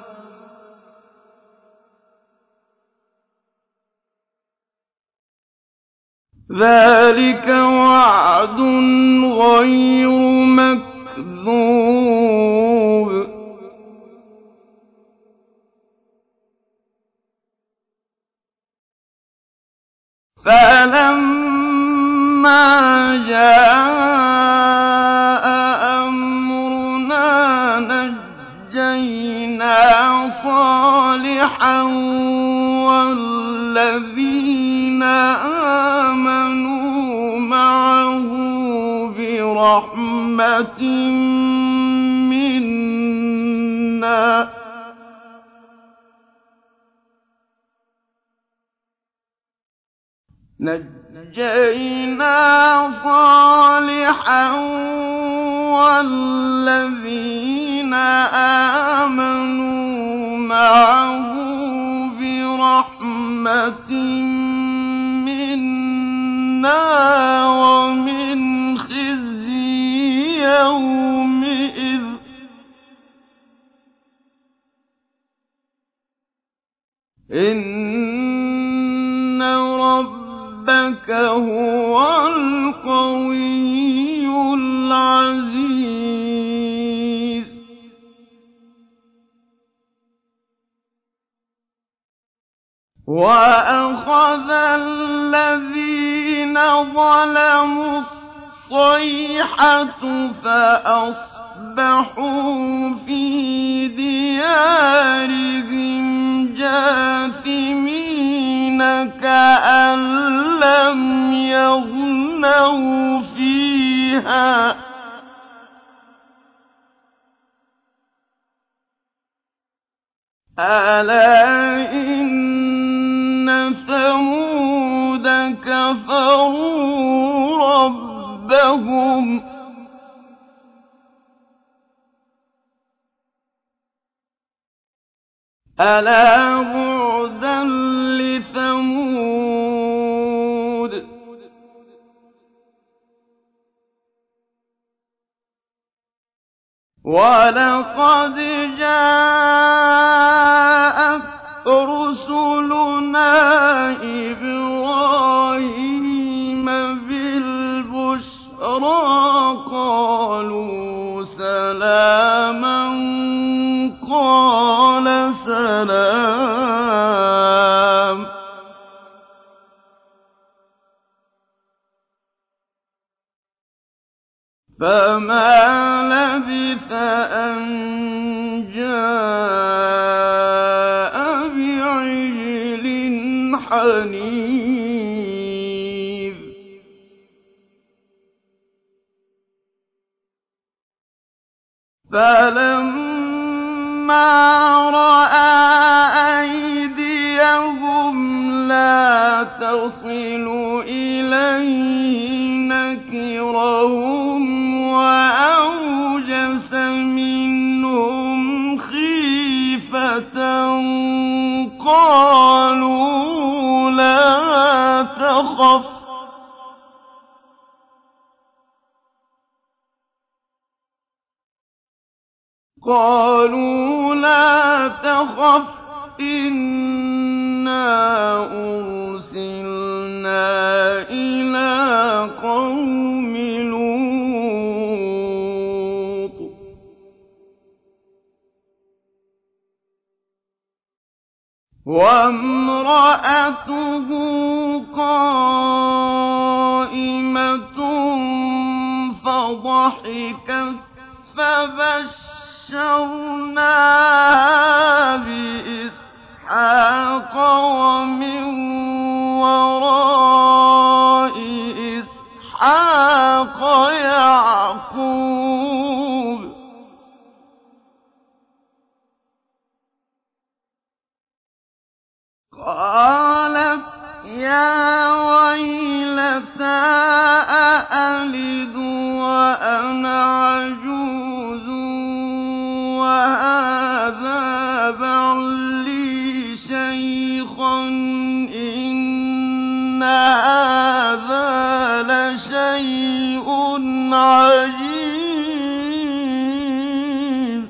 ذَٰلِكَ وَعْدٌ غَيْرُ مَكْذُوبٍ فَلَمَّا جَاءَ أَمْرُنَا نَجَّيْنَا صَالِحًا وَالَّذِينَ آمَنُوا مَعَهُ بِرَحْمَةٍ مِّنَّا نَجَّيْنَا صَالِحًا وَالَّذِينَ آمَنُوا مَعَهُ بِرَحْمَةٍ مِّنَّا وَمِنْ خِزْيِ يَوْمِئِذٍ إِنَّ رَبَّكَ هُوَ الْقَوِيُّ الْعَزِيزُ وَأَخَذَ الَّذِينَ ظَلَمُوا الصَّيْحَةُ فَأَصْبَحُوا فِي دِيَارِهِمْ جَاثِمِينَ تَتَنَازَعُوا فِيهَا أَلَا إِنَّ ثَمُودَ كَفَرُوا رَبَّهُمْ أَلَا بُعْدًا لِّثَمُودَ وَلَقَدْ جَاءَتْ رُسُلُنَا إِبْرَاهِيمَ بِالْبُشْرَىٰ قَالُوا سَلَامًا قَالَ سَلَامٌ فَمَا لَبِثَ أَن جَاءَ بِعِجْلٍ حَنِيذٍ فَلَمَّا رَأَىٰ أَيْدِيَهُمْ لَا تَصِلُ إِلَيْهِ نَكِرَهُمْ وَأَوْجَسَ مِنْهُمْ خِيفَةً قَالُوا لَا تَخَفْ قَالُوا لَا تَخَفْ إِنَّا أُرْسِلْنَا إِلَىٰ قَوْمِ لُوطٍ وَامْرَأَتُهُ قَائِمَةٌ فَضَحِكَتْ فَبَشَّرْنَاهَا بِإِسْحَاقَ وَمِن وَرَاءِ إِسْحَاقَ يَعْقُوبَ قَالَتْ يَا وَيْلَتَىٰ أَأَلِدُ وَأَنَا عَجُوزٌ وَهَٰذَا بَعْلِي شَيْخًا إِنَّ هَٰذَا لَشَيْءٌ عَجِيبٌ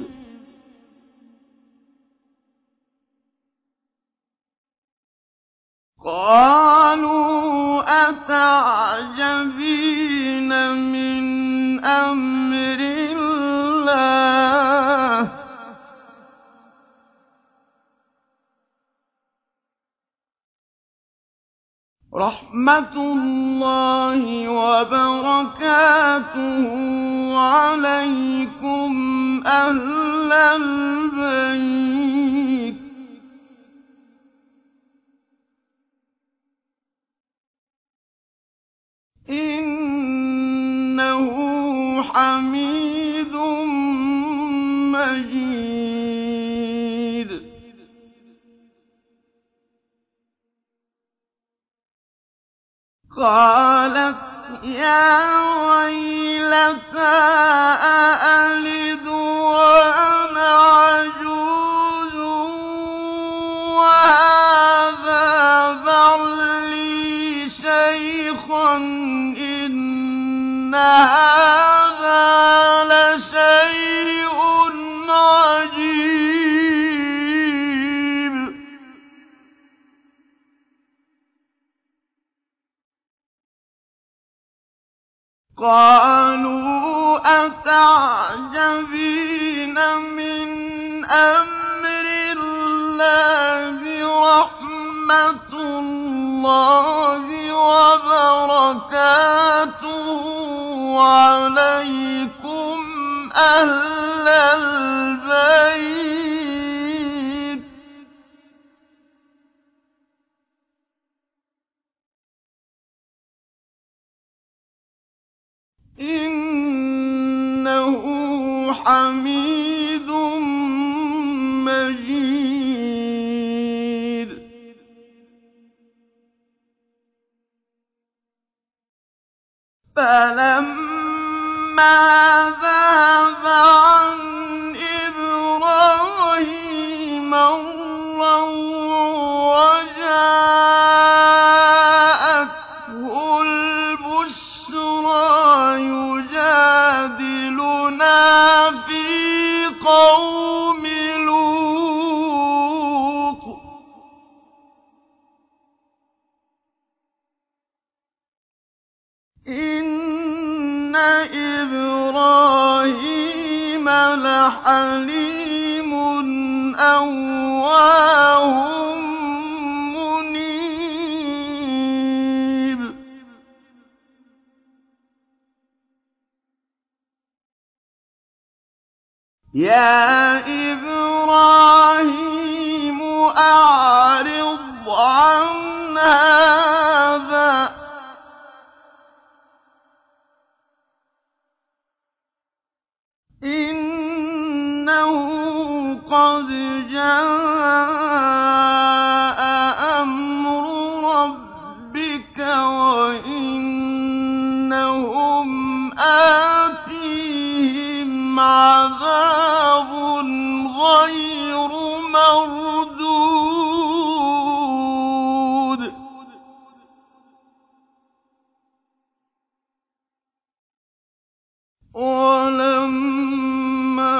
قَالُوا أَتَعْجَبِينَ مِنْ أَمْرِ اللَّهِ ۖ رَحْمَتُ اللَّهِ وَبَرَكَاتُهُ عَلَيْكُمْ أَهْلَ الْبَيْتِ إِنَّهُ حَمِيدٌ مَّجِيدٌ قَالَتْ يَا وَيْلَتَىٰ أَأَلِدُ وَأَنَا عَجُوزٌ وَهَٰذَا بَعْلِي شَيْخًا إِنَّ هَٰذَا لَشَيْءٌ عَجِيبٌ قَالُوا أَتَعْجَبِينَ مِنْ أَمْرِ اللَّهِ رَحْمَتُ اللَّهِ وَبَرَكَاتُهُ عَلَيْكُمْ أَهْلَ الْبَيْتِ حَمِيدٌ مَّجِيدٌ فَلَمَّا ذَهَبَ عَنْ إِبْرَاهِيمَ الرَّوْعُ وَجَاءَتْهُ الْبُشْرَىٰ يُجَادِلُنَا فِي قَوْمِ لُوطٍ إِنَّ إِبْرَاهِيمَ لَحَلِيمٌ أَوَّاهٌ مُّنِيبٌ يَا إِبْرَاهِيمُ أَعْرِضْ عَنْ هَٰذَا ۖ إِنَّهُ قَدْ جَاءَ أَمْرُ رَبِّكَ وَإِنَّهُمْ آتِيهِمْ عَذَابٌ غَيْرُ مَرْدُودٍ وَلَمَّا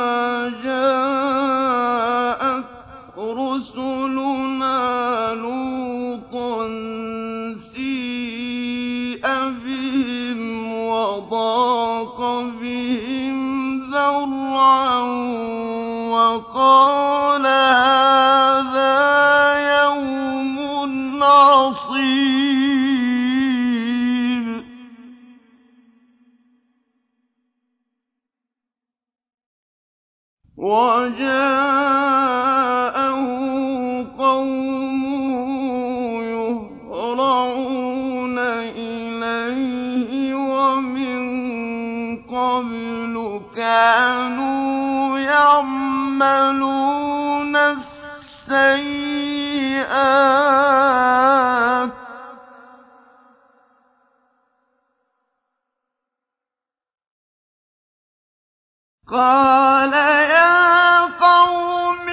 جَاءَتْ رُسُلُنَا لُوطًا سِيءَ بِهِمْ وَضَاقَ بِهِمْ ذَرْعًا وَقَالَ هَٰذَا يَوْمٌ عَصِيبٌ وَجَاءَهُ قَوْمُهُ يُهْرَعُونَ إِلَيْهِ وَمِن قَبْلُ كَانُوا يَعْمَلُونَ السَّيِّئَاتِ ۚ قَالَ يَا قَوْمِ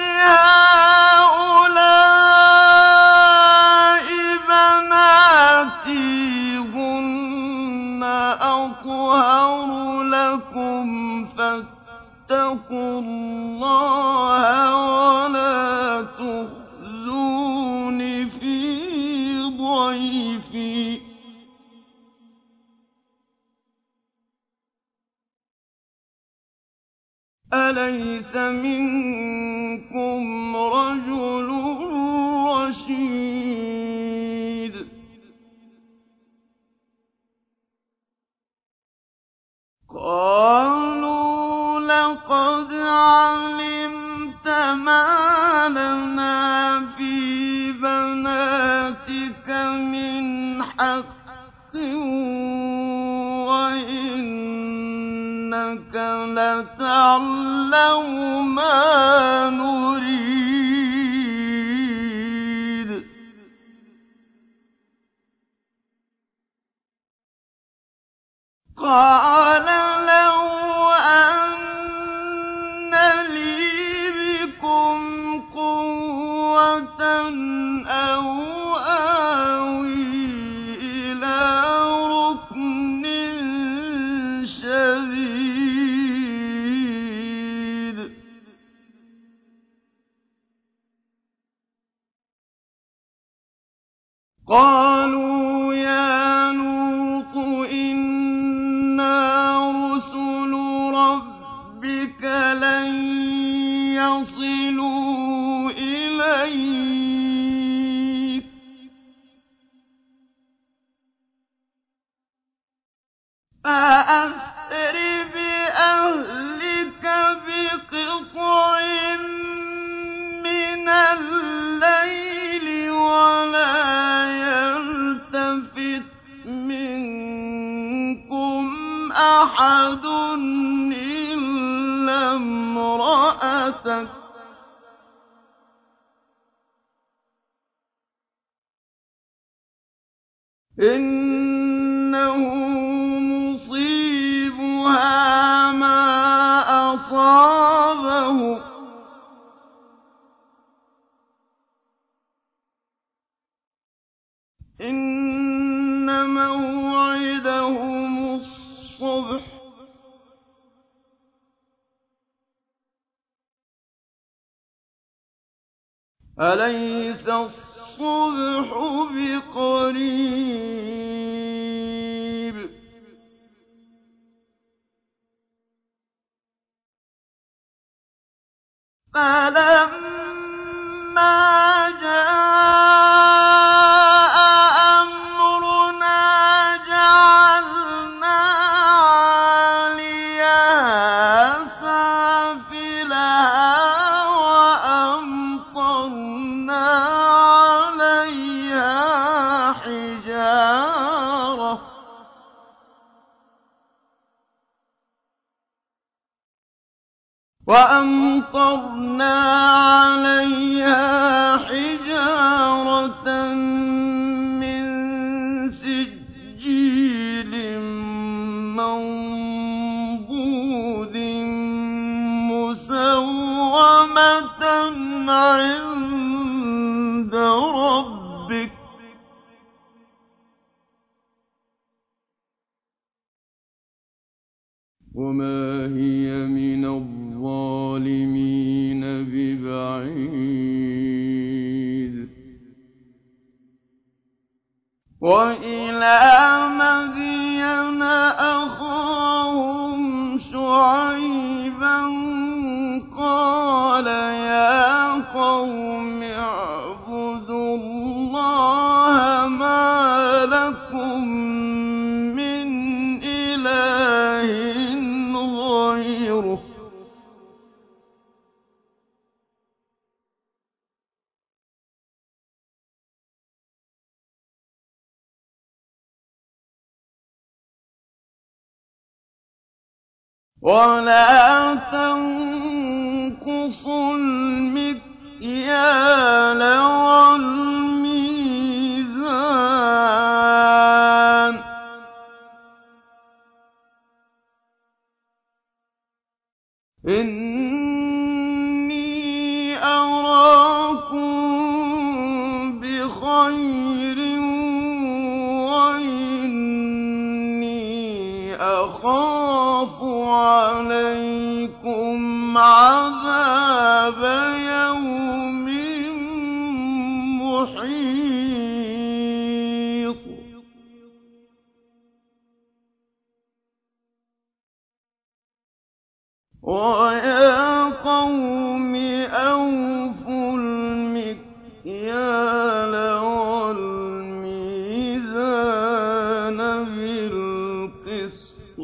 هَٰؤُلَاءِ بَنَاتِي هُنَّ أَطْهَرُ لَكُمْ فَاتَّقُوا اللَّهَ وَلَا تُخْزُونِ فِي ضَيْفِي أَلَيْسَ مِنكُمْ رَجُلٌ رَّشِيدٌ قَالُوا لَقَدْ عَلِمْتَ مَا لَنَا فِي بَنَاتِكَ مِنْ حَقٍّ وَإِنَّكَ لَتَعْلَمُ مَا نُرِيدُ قَالَ لَوْ أَنَّ لِي بِكُمْ قُوَّةً أَوْ آوِي إِلَىٰ رُكْنٍ شَدِيدٍ قَالُوا يَا لُوطُ إِنَّا رُسُلُ رَبِّكَ لَن يَصِلُوا إِلَيْكَ فَأَسْرِ بِأَهْلِكَ بِقِطْعٍ مِّنَ اللَّيْلِ وَلَا يَلْتَفِتْ مِنكُمْ أَحَدٌ إِلَّا رحمتك إنه مصيبها ما أصابه إن موعدهم الصبح أليس الصبح بقريب فلما جاء أمرنا جعلنا عاليها سافلها وأمطرنا عليها حجارة وأمطرنا عليها حجارة من سجيل منضود مسومة عند ربك وما هي من الظالمين ببعيد وإلى مدين أخاهم شعيبا قال يا قوم اعبدوا الله ما لكم من إله غيره ولا تنقصوا المكيال والميزان إني أراكم بخير وإني أخاف عليكم عذاب يوم محيط ويا قوم أوفوا المكيال والميزان بالقسط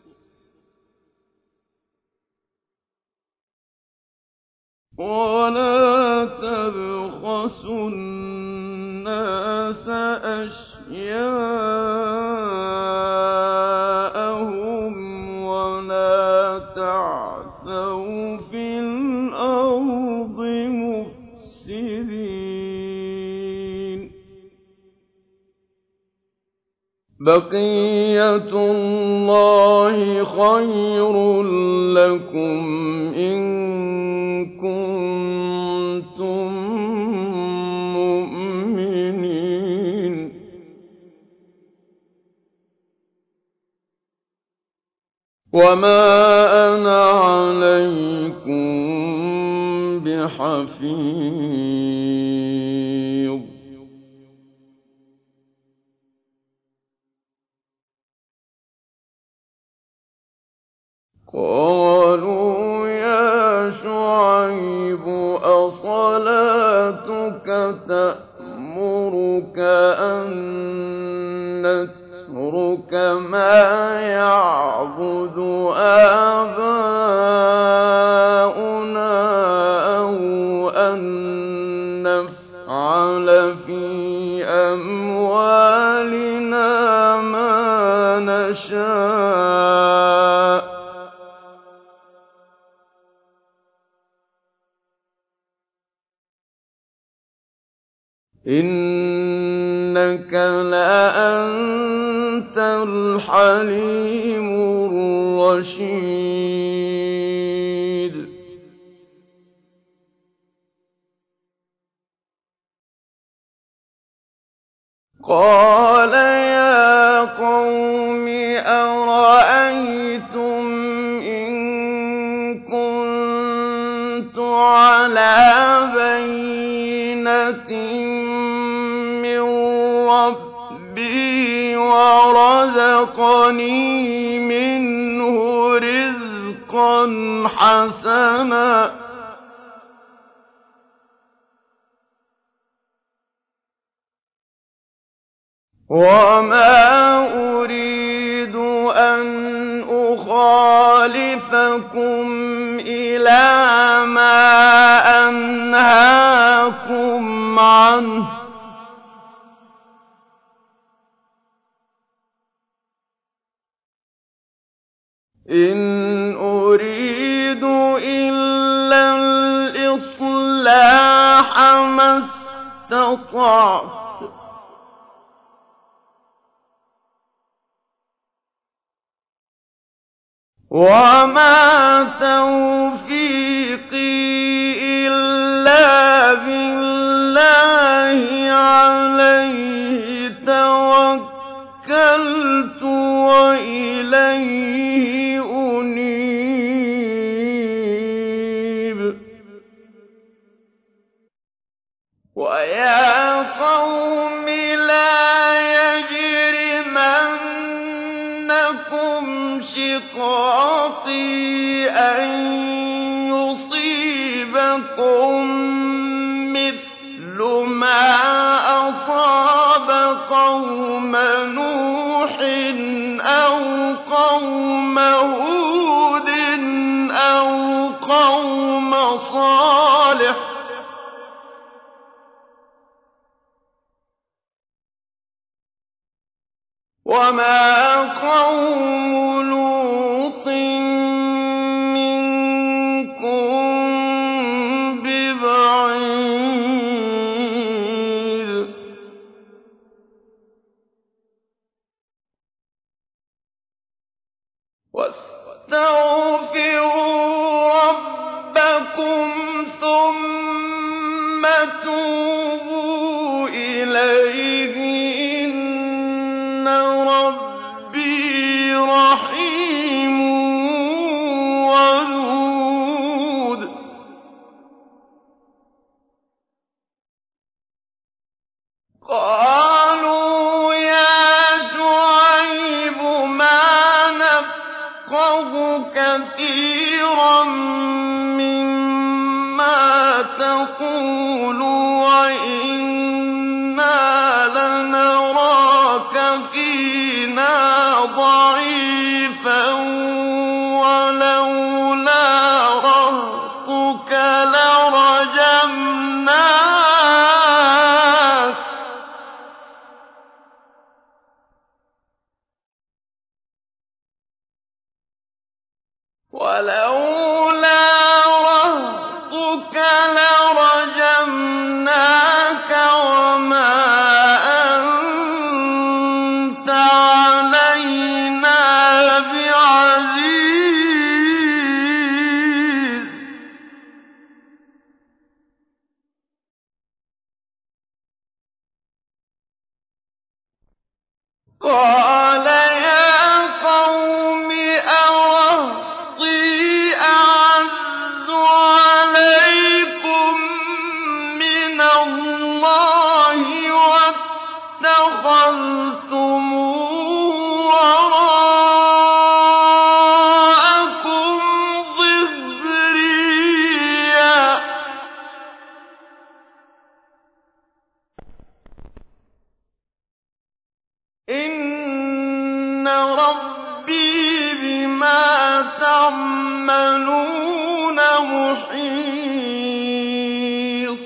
ولا تبخسوا الناس أشياءهم ولا تعثوا في الأرض مفسدين بقية الله خير لكم إن كنتم مؤمنين وما أنا عليكم بحفيظ قالوا يا شعيب أصلاتك تأمرك أن نترك ما يعبد آباؤنا أو أن نفعل في أموالنا ما نشاء إِنَّكَ لَأَنتَ الْحَلِيمُ الرَّشِيدُ قَالَ يَا قَوْمِ أَرَأَيْتُمْ إِن كُنتُ عَلَىٰ بَيِّنَةٍ مِّن رَّبِّي وَرَزَقَنِي مِنْهُ رِزْقًا حَسَنًا وَمَا أُرِيدُ أَنْ أُخَالِفَكُمْ إِلَىٰ مَا أَنْهَاكُمْ عَنْهُ ۚ إِنْ أُرِيدُ إِلَّا الْإِصْلَاحَ مَا اسْتَطَعْتُ ۚ وَمَا تَوْفِيقِي إِلَّا بِاللَّهِ ۚ عَلَيْهِ تَوَكَّلْتُ وَإِلَيْهِ أُنِيبُ وَيَا قَوْمِ لَا يَجْرِمَنَّكُمْ شِقَاقِي أَن يُصِيبَكُم مِّثْلُ مَا أَصَابَ قَوْمَ نُوحٍ أَوْ قَوْمَ هُودٍ أَوْ قَوْمَ صَالِحٍ ۚ وَمَا قَوْمُ لُوطٍ مِّنكُم بِبَعِيدٍ وَاسْتَغْفِرُوا رَبَّكُمْ ثُمَّ تُوبُوا إِلَيْهِ إِنَّ رَبِّي رَحِيمٌ وَدُودٌ قَالُوا يَا شُعَيْبُ مَا نَفْقَهُ كَثِيرًا مِّمَّا تَقُولُ وَإِنَّا لَنَرَاكَ فِينَا ضَعِيفًا وَلَوْلَا رَهْطُكَ لَرَجَمْنَاكَ ۖ وَلَوْلَا رَهْطُكَ لَرَجَمْنَاكَ وَمَا أَنتَ عَلَيْنَا بِعَزِيزٍ قَالَ يَا قَوْمِ أَرَهْطِي أَعَزُّ عَلَيْكُم مِّنَ اللَّهِ وَاتَّخَذْتُمُوهُ وَرَاءَكُمْ ظِهْرِيًّا ۖ إِنَّ رَبِّي بِمَا تَعْمَلُونَ مُحِيطٌ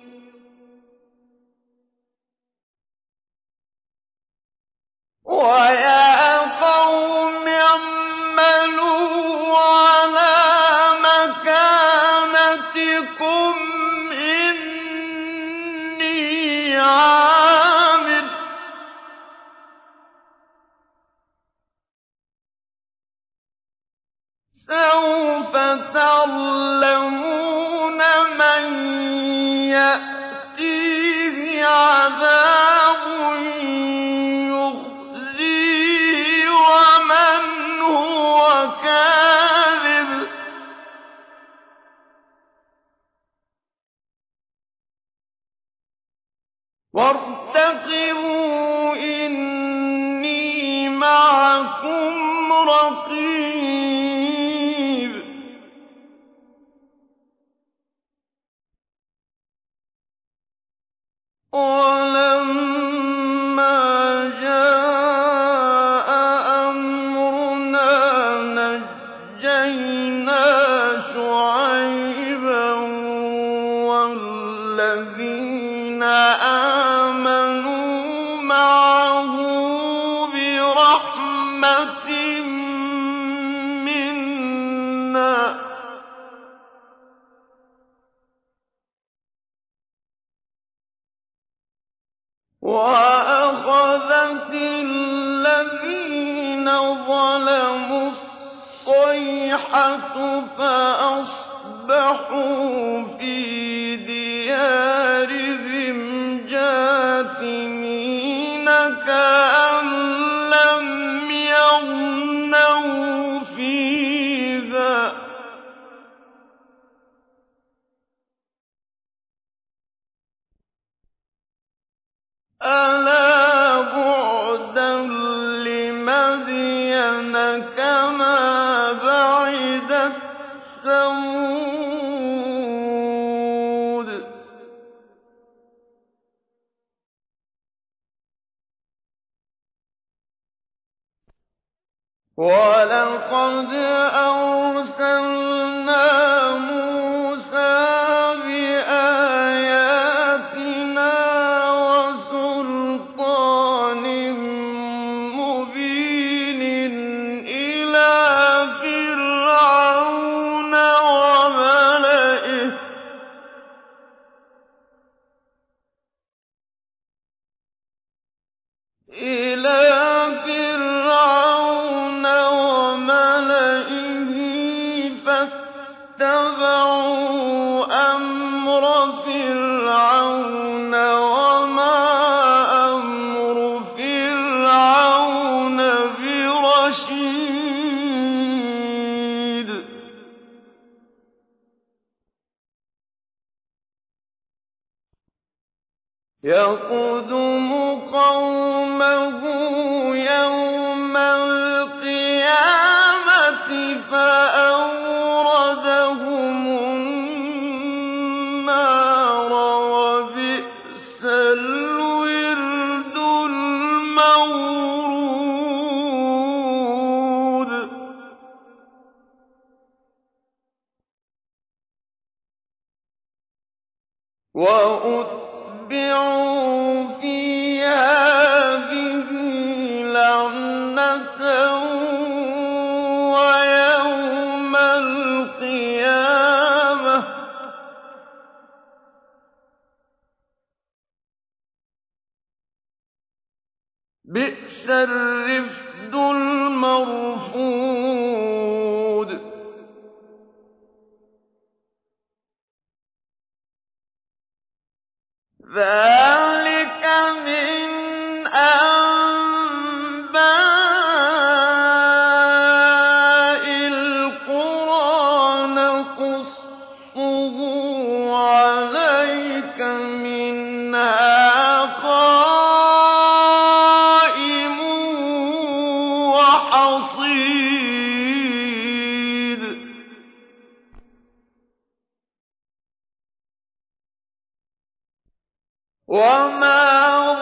وَيَا قَوْمِ اعْمَلُوا عَلَىٰ مَكَانَتِكُمْ إِنِّي يَأْتِيهِ عَذَابٌ يُخْزِيهِ وَمَنْ هُوَ كَاذِبٌ ۖ وَارْتَقِبُوا إِنِّي مَعَكُمْ رَقِيبٌ وَلَمَّا جَاءَ أَمْرُنَا نَجَّيْنَا شُعَيْبًا وَالَّذِينَ آمَنُوا مَعَهُ بِرَحْمَةٍ مِّنَّا ۖ وَأَخَذَتِ الَّذِينَ ظَلَمُوا الصَّيْحَةُ فَأَصْبَحُوا فِي دِيَارِهِمْ جَاثِمِينَ كَأَن لَّمْ يَغْنَوْا فِيهَا ۗ أَلَا بُعْدًا لِّمَدْيَنَ كَمَا بَعِدَتْ ثَمُودُ وَلَقَدْ أَرْسَلْنَا مُوسَىٰ بِآيَاتِنَا وَسُلْطَانٍ مُّبِينٍ إِلَىٰ فِرْعَوْنَ وَمَلَئِهِ فَاتَّبَعُوا أَمْرَ فِرْعَوْنَ ۖ وَمَا أَمْرُ فِرْعَوْنَ بِرَشِيدٍ يَقْدُمُ قَوْمَهُ يَوْمَ الْقِيَامَةِ فَأَوْرَدَهُمُ النَّارَ ۖ وَبِئْسَ الْوِرْدُ الْمَوْرُودُ وَأُتْبِعُوا فِي هَٰذِهِ لَعْنَةً وَيَوْمَ الْقِيَامَةِ ۚ بِئْسَ الرِّفْدُ الْمَرْفُودُ ذَٰلِكَ مِنْ أَنبَاءِ الْقُرَىٰ نَقُصُّهُ عَلَيْكَ ۖ مِنْهَا قَائِمٌ وَحَصِيدٌ وَمَا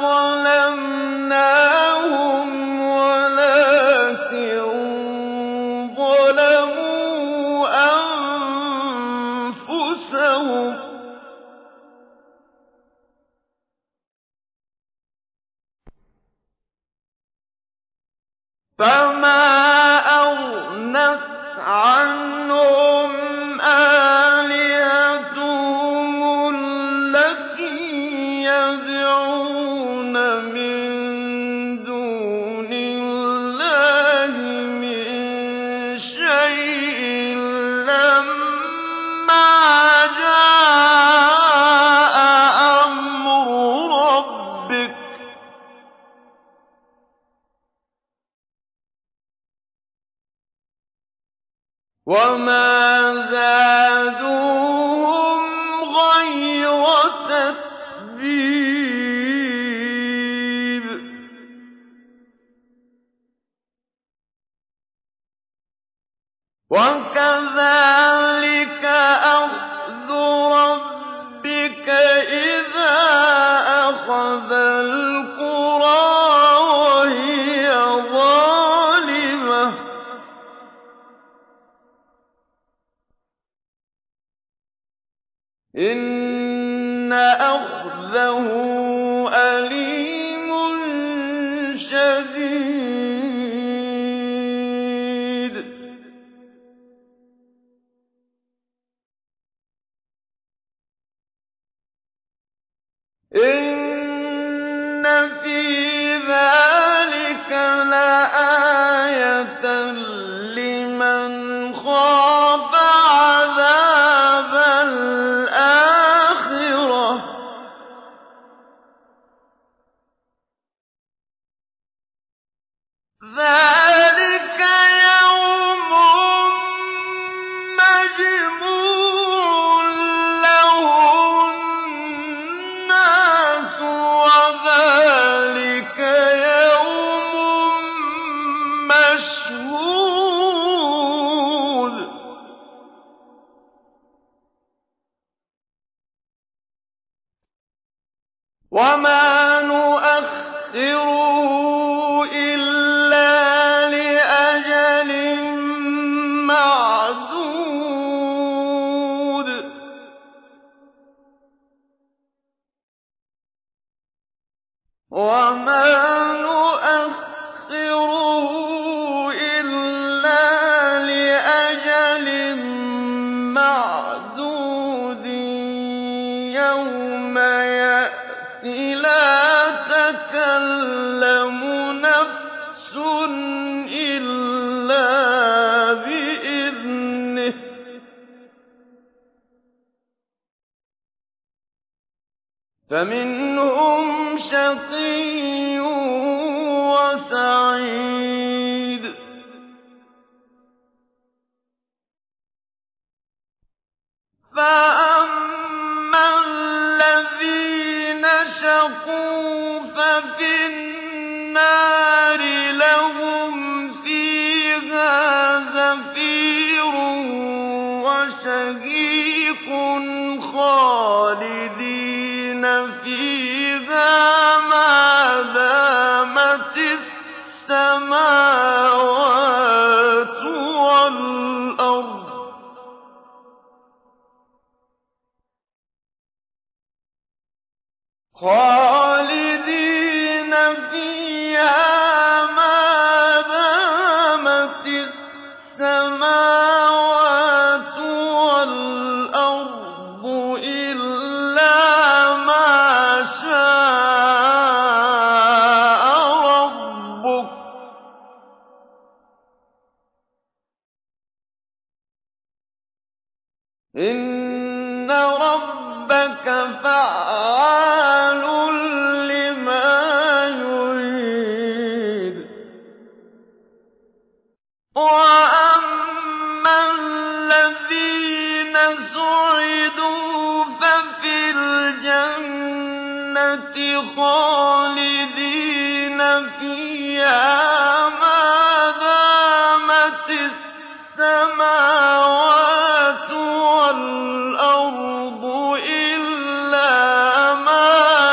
ظَلَمْنَاهُمْ وَلَٰكِن ظَلَمُوا أَنفُسَهُمْ ۖ فَمَا أَغْنَتْ عَنْهُمْ آلِهَتُهُمُ الَّتِي يَدْعُونَ مِن دُونِ اللَّهِ مِن شَيْءٍ لَّمَّا جَاءَ رَبِّكَ إِذَا أَخَذَ الْقُرَىٰ وَهِيَ ظَالِمَةٌ ۚ إِنَّ أَخْذَهُ أَلِيمٌ شَدِيدٌ. إِنَّ فِي ذَٰلِكَ لَآيَةً لِّمَنْ خَافَ عَذَابَ الْآخِرَةِ ۚ ذَٰلِكَ يَوْمٌ مَّجْمُوعٌ لَّهُ النَّاسُ ۖ وَذَٰلِكَ يَوْمٌ مَّشْهُودٌ. وَمَا نُؤَخِّرُهُ إِلَّا لِأَجَلٍ مَّعْدُودٍ. وَمَا نُؤَخِّرُهُ إِلَّا لِأَجَلٍ مَّعْدُودٍ يَوْمَ يَأْتِ لَا تَكَلَّمُ نَفْسٌ إِلَّا بِإِذْنِهِ ۚ فَمِنْهُمْ شَقِيٌّ وَسَعِيدٌ. فَأَمَّا الَّذِينَ شَقُوا فَفِي النَّارِ لَهُمْ فِيهَا زَفِيرٌ وَشَهِيقٌ خَالِدِينَ فِيهَا مَا دَامَتِ السَّمَاوَاتُ وَالْأَرْضُ ۚ خَالِدِينَ فِيهَا مَا دَامَتِ السَّمَاوَاتُ وَالْأَرْضُ إِلَّا مَا شَاءَ رَبُّكَ ۚ إِنَّ رَبَّكَ فَعَّالٌ لِّمَا يُرِيدُ. وَأَمَّا الَّذِينَ سُعِدُوا فَفِي الْجَنَّةِ خَالِدِينَ فِيهَا مَا دَامَتِ السَّمَاوَاتُ وَالْأَرْضُ إِلَّا مَا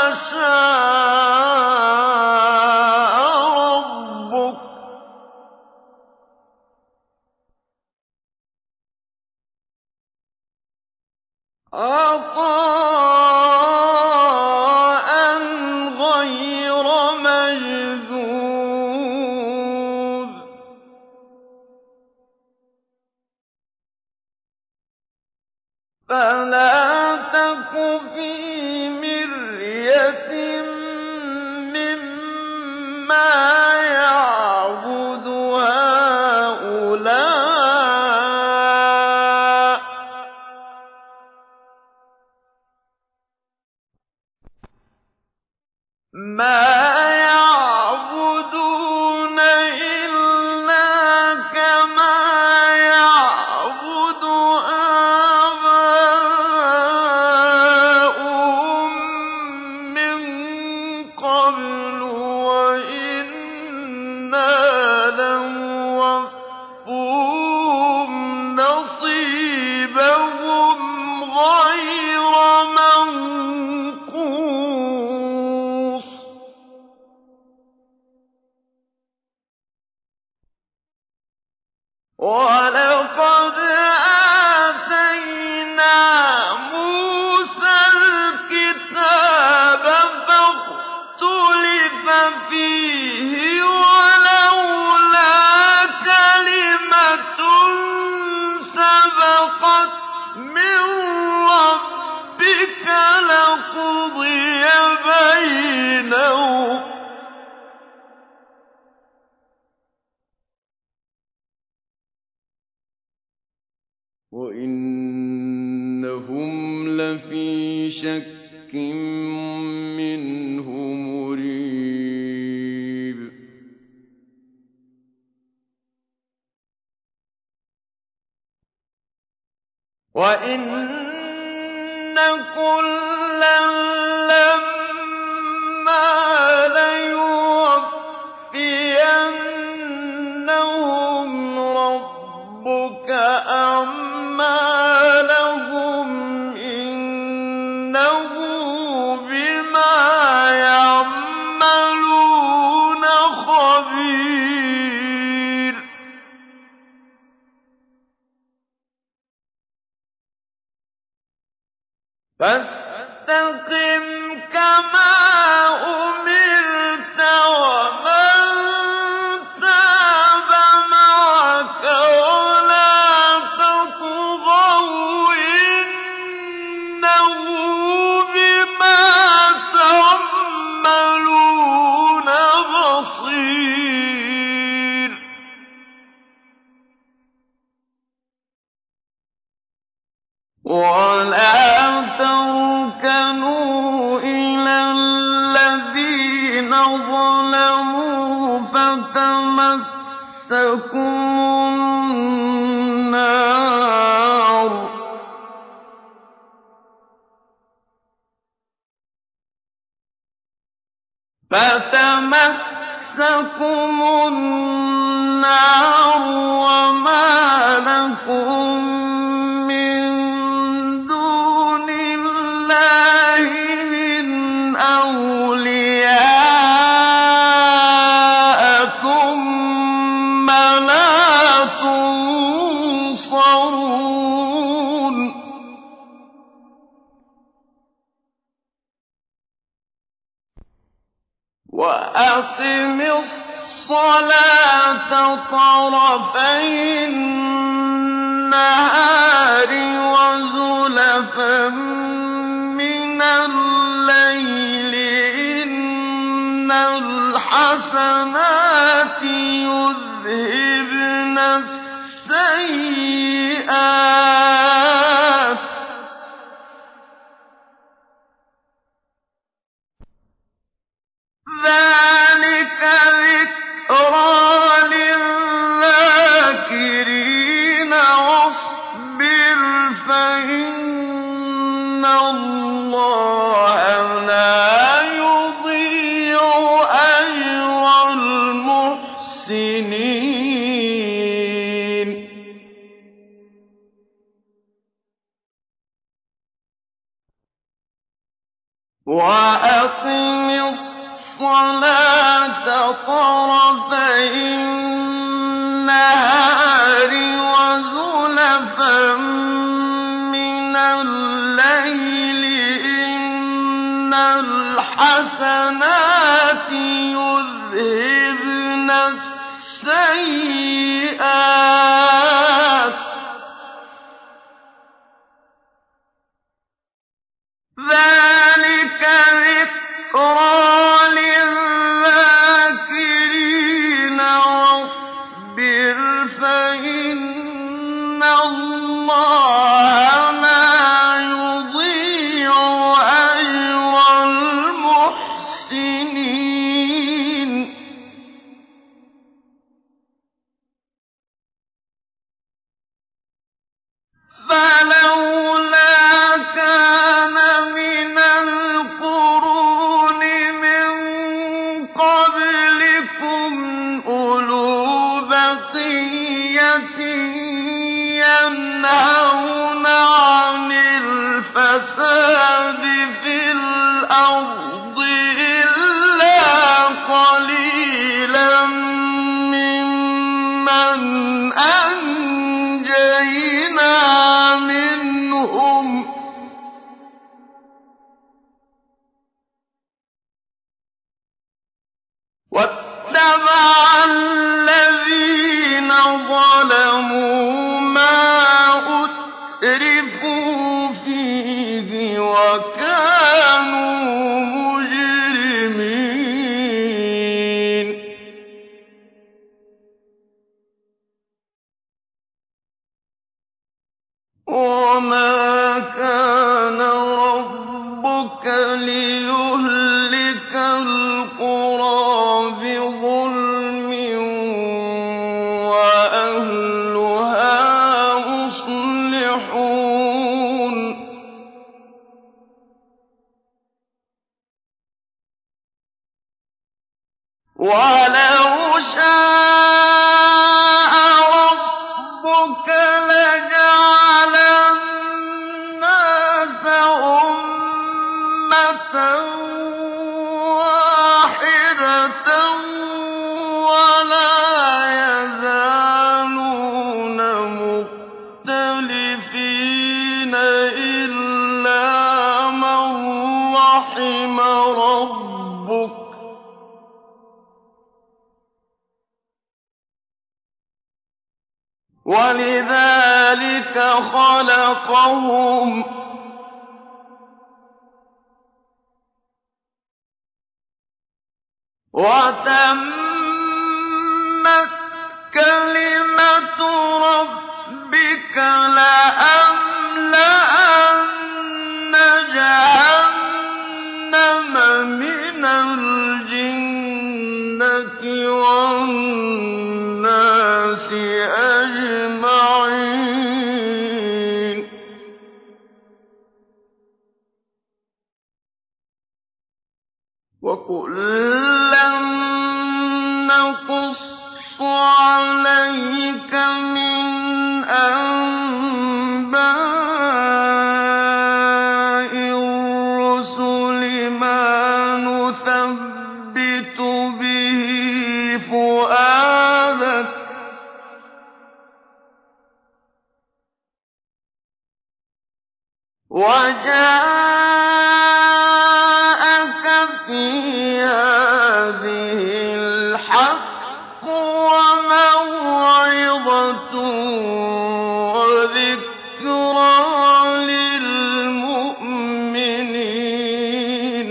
شَاءَ رَبُّكَ ۚ عَطَاءً غَيْرَ مَجْذُوذٍ. فَلَا تَكُ فِي مِرْيَةٍ مِّمَّا يَعْبُدُ هَٰؤُلَاءِ ۚ مَا يَعْبُدُونَ إِلَّا كَمَا يَعْبُدُ آبَاؤُهُم مِّن قَبْلُ ۚ وَإِنَّا لَمُوَفُّوهُمْ نَصِيبَهُمْ غَيْرَ مَنقُوصٍ. شَكٍّ مِّنْهُ مُرِيبٍ وَإِنَّ كُلًّا لَّمَّا لَيُوَفِّيَنَّهُمْ رَبُّكَ أَعْمَالَهُمْ ۚ إِنَّهُ بِمَا يَعْمَلُونَ خَبِيرٌ فَاسْتَقِمْ كَمَا أُمِرْتَ وَمَن تَابَ مَعَكَ وَلَا تَطْغَوْا ۚ إِنَّهُ بِمَا تَعْمَلُونَ بَصِيرٌ وَلَا تَرْكَنُوا إِلَى الَّذِينَ ظَلَمُوا فَتَمَسَّكُمُ النَّارُ فَتَمَسَّكُمُ النَّارُ وَمَا لَكُم مِّن دُونِ اللَّهِ مِنْ أَوْلِيَاءَ ثُمَّ لَا تُنصَرُونَ وَأَقِمِ الصَّلَاةَ طَرَفَيِ النَّهَارِ وَزُلَفًا مِّنَ اللَّيْلِ ۚ إِنَّ الْحَسَنَاتِ يُذْهِبْنَ السَّيِّئَاتِ ۚ ذَٰلِكَ ذِكْرَىٰ لِلذَّاكِرِينَ ۖ وَاصْبِرْ فَإِنَّ اللَّهَ لَا يُضِيعُ أَجْرَ الْمُحْسِنِينَ وَأَقِمِ الصَّلَاةَ طَرَفَيِ النَّهَارِ وَزُلَفًا مِّنَ اللَّيْلِ ۚ إِنَّ الْحَسَنَاتِ يُذْهِبْنَ السَّيِّئَاتِ ۚ ذَٰلِكَ ذِكْرَىٰ لِلذَّاكِرِينَ ۖ وَاصْبِرْ فَإِنَّ اللَّهَ لَا يُضِيعُ أَجْرَ الْمُحْسِنِينَ فَلَوْلَا كَانَ مِنَ الْقُرُونِ مِن قَبْلِكُمْ أُولُو بَقِيَّةٍ يَنْهَوْنَ عَنِ الْفَسَادِ فِي الْأَرْضِ إِلَّا قَلِيلًا مِّمَّنْ أَنجَيْنَا مِنْهُمْ ۗ وَاتَّبَعَ الَّذِينَ ظَلَمُوا مَا أُتْرِفُوا فِيهِ وَكَانُوا مُجْرِمِينَ وَمَا كَانَ رَبُّكَ لِيُهْلِكَ الْقُرَىٰ بِظُلْمٍ وَأَهْلُهَا مُصْلِحُونَ وَلَوْ شَاءَ رَبُّكَ لَجَعَلَ النَّاسَ أُمَّةً وَاحِدَةً وَلَا يَزَالُونَ مُخْتَلِفِينَ إِلَّا مَن رَّحِمَ رَبُّكَ ۚ وَلِذَٰلِكَ خَلَقَهُمْ ۖ وَتَمَّتْ كَلِمَةُ رَبِّكَ لَأَمْلَأَنَّ جَهَنَّمَ مِنَ الْجِنَّةِ وَالنَّاسِ أَجْمَعِينَ وَكُلًّا نَّقُصُّ عَلَيْكَ مِنْ أَنبَاءِ الرُّسُلِ مَا نُثَبِّتُ بِهِ فُؤَادَكَ ۖ وَجَاءَكَ فِي هَٰذِهِ الْحَقُّ وَمَوْعِظَةٌ وَذِكْرَىٰ لِلْمُؤْمِنِينَ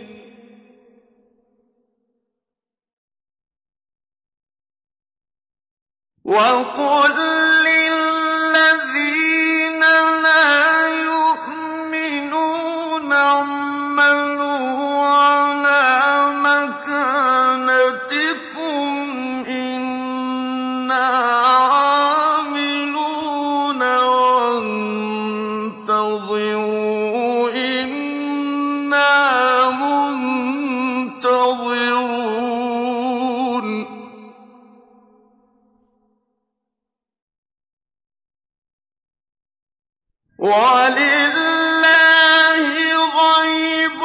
وَقُل لِّلَّذِينَ لَا يُؤْمِنُونَ اعْمَلُوا عَلَىٰ مَكَانَتِكُمْ إِنَّا عَامِلُونَ وَانتَظِرُوا إِنَّا مُنتَظِرُونَ وَلِلَّهِ غَيْبُ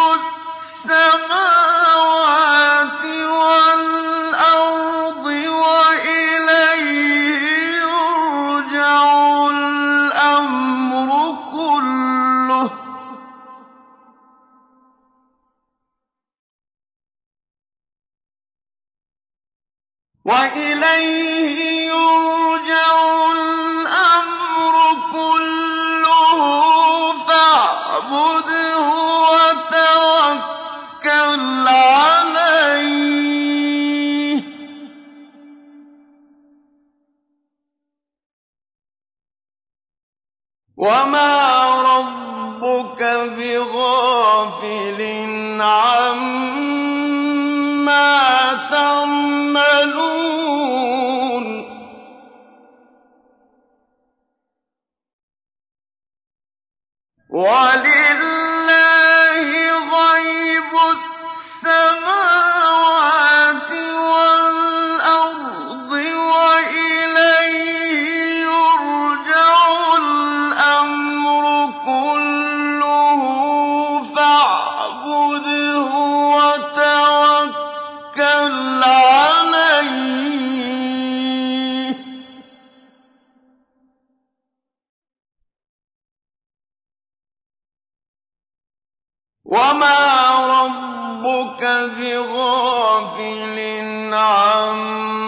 السَّمَاوَاتِ وَالْأَرْضِ وَإِلَيْهِ يُرْجَعُ الْأَمْرُ كُلُّهُ ۚ وَإِلَيْهِ يُرْجَعُ الْأَمْرُ كُلُّهُ فَاعْبُدْهُ وَتَوَكَّلْ عَلَيْهِ ۚ وَمَا رَبُّكَ بِغَافِلٍ عَمَّا تَعْمَلُونَ وَلِلَّهِ غَيْبُ السَّمَاوَاتِ وَالْأَرْضِ وَإِلَيْهِ يُرْجَعُ الْأَمْرُ كُلُّهُ فَاعْبُدْهُ وَتَوَكَّلْ عَلَيْهِ ۚ وَمَا رَبُّكَ بِغَافِلٍ عَمَّا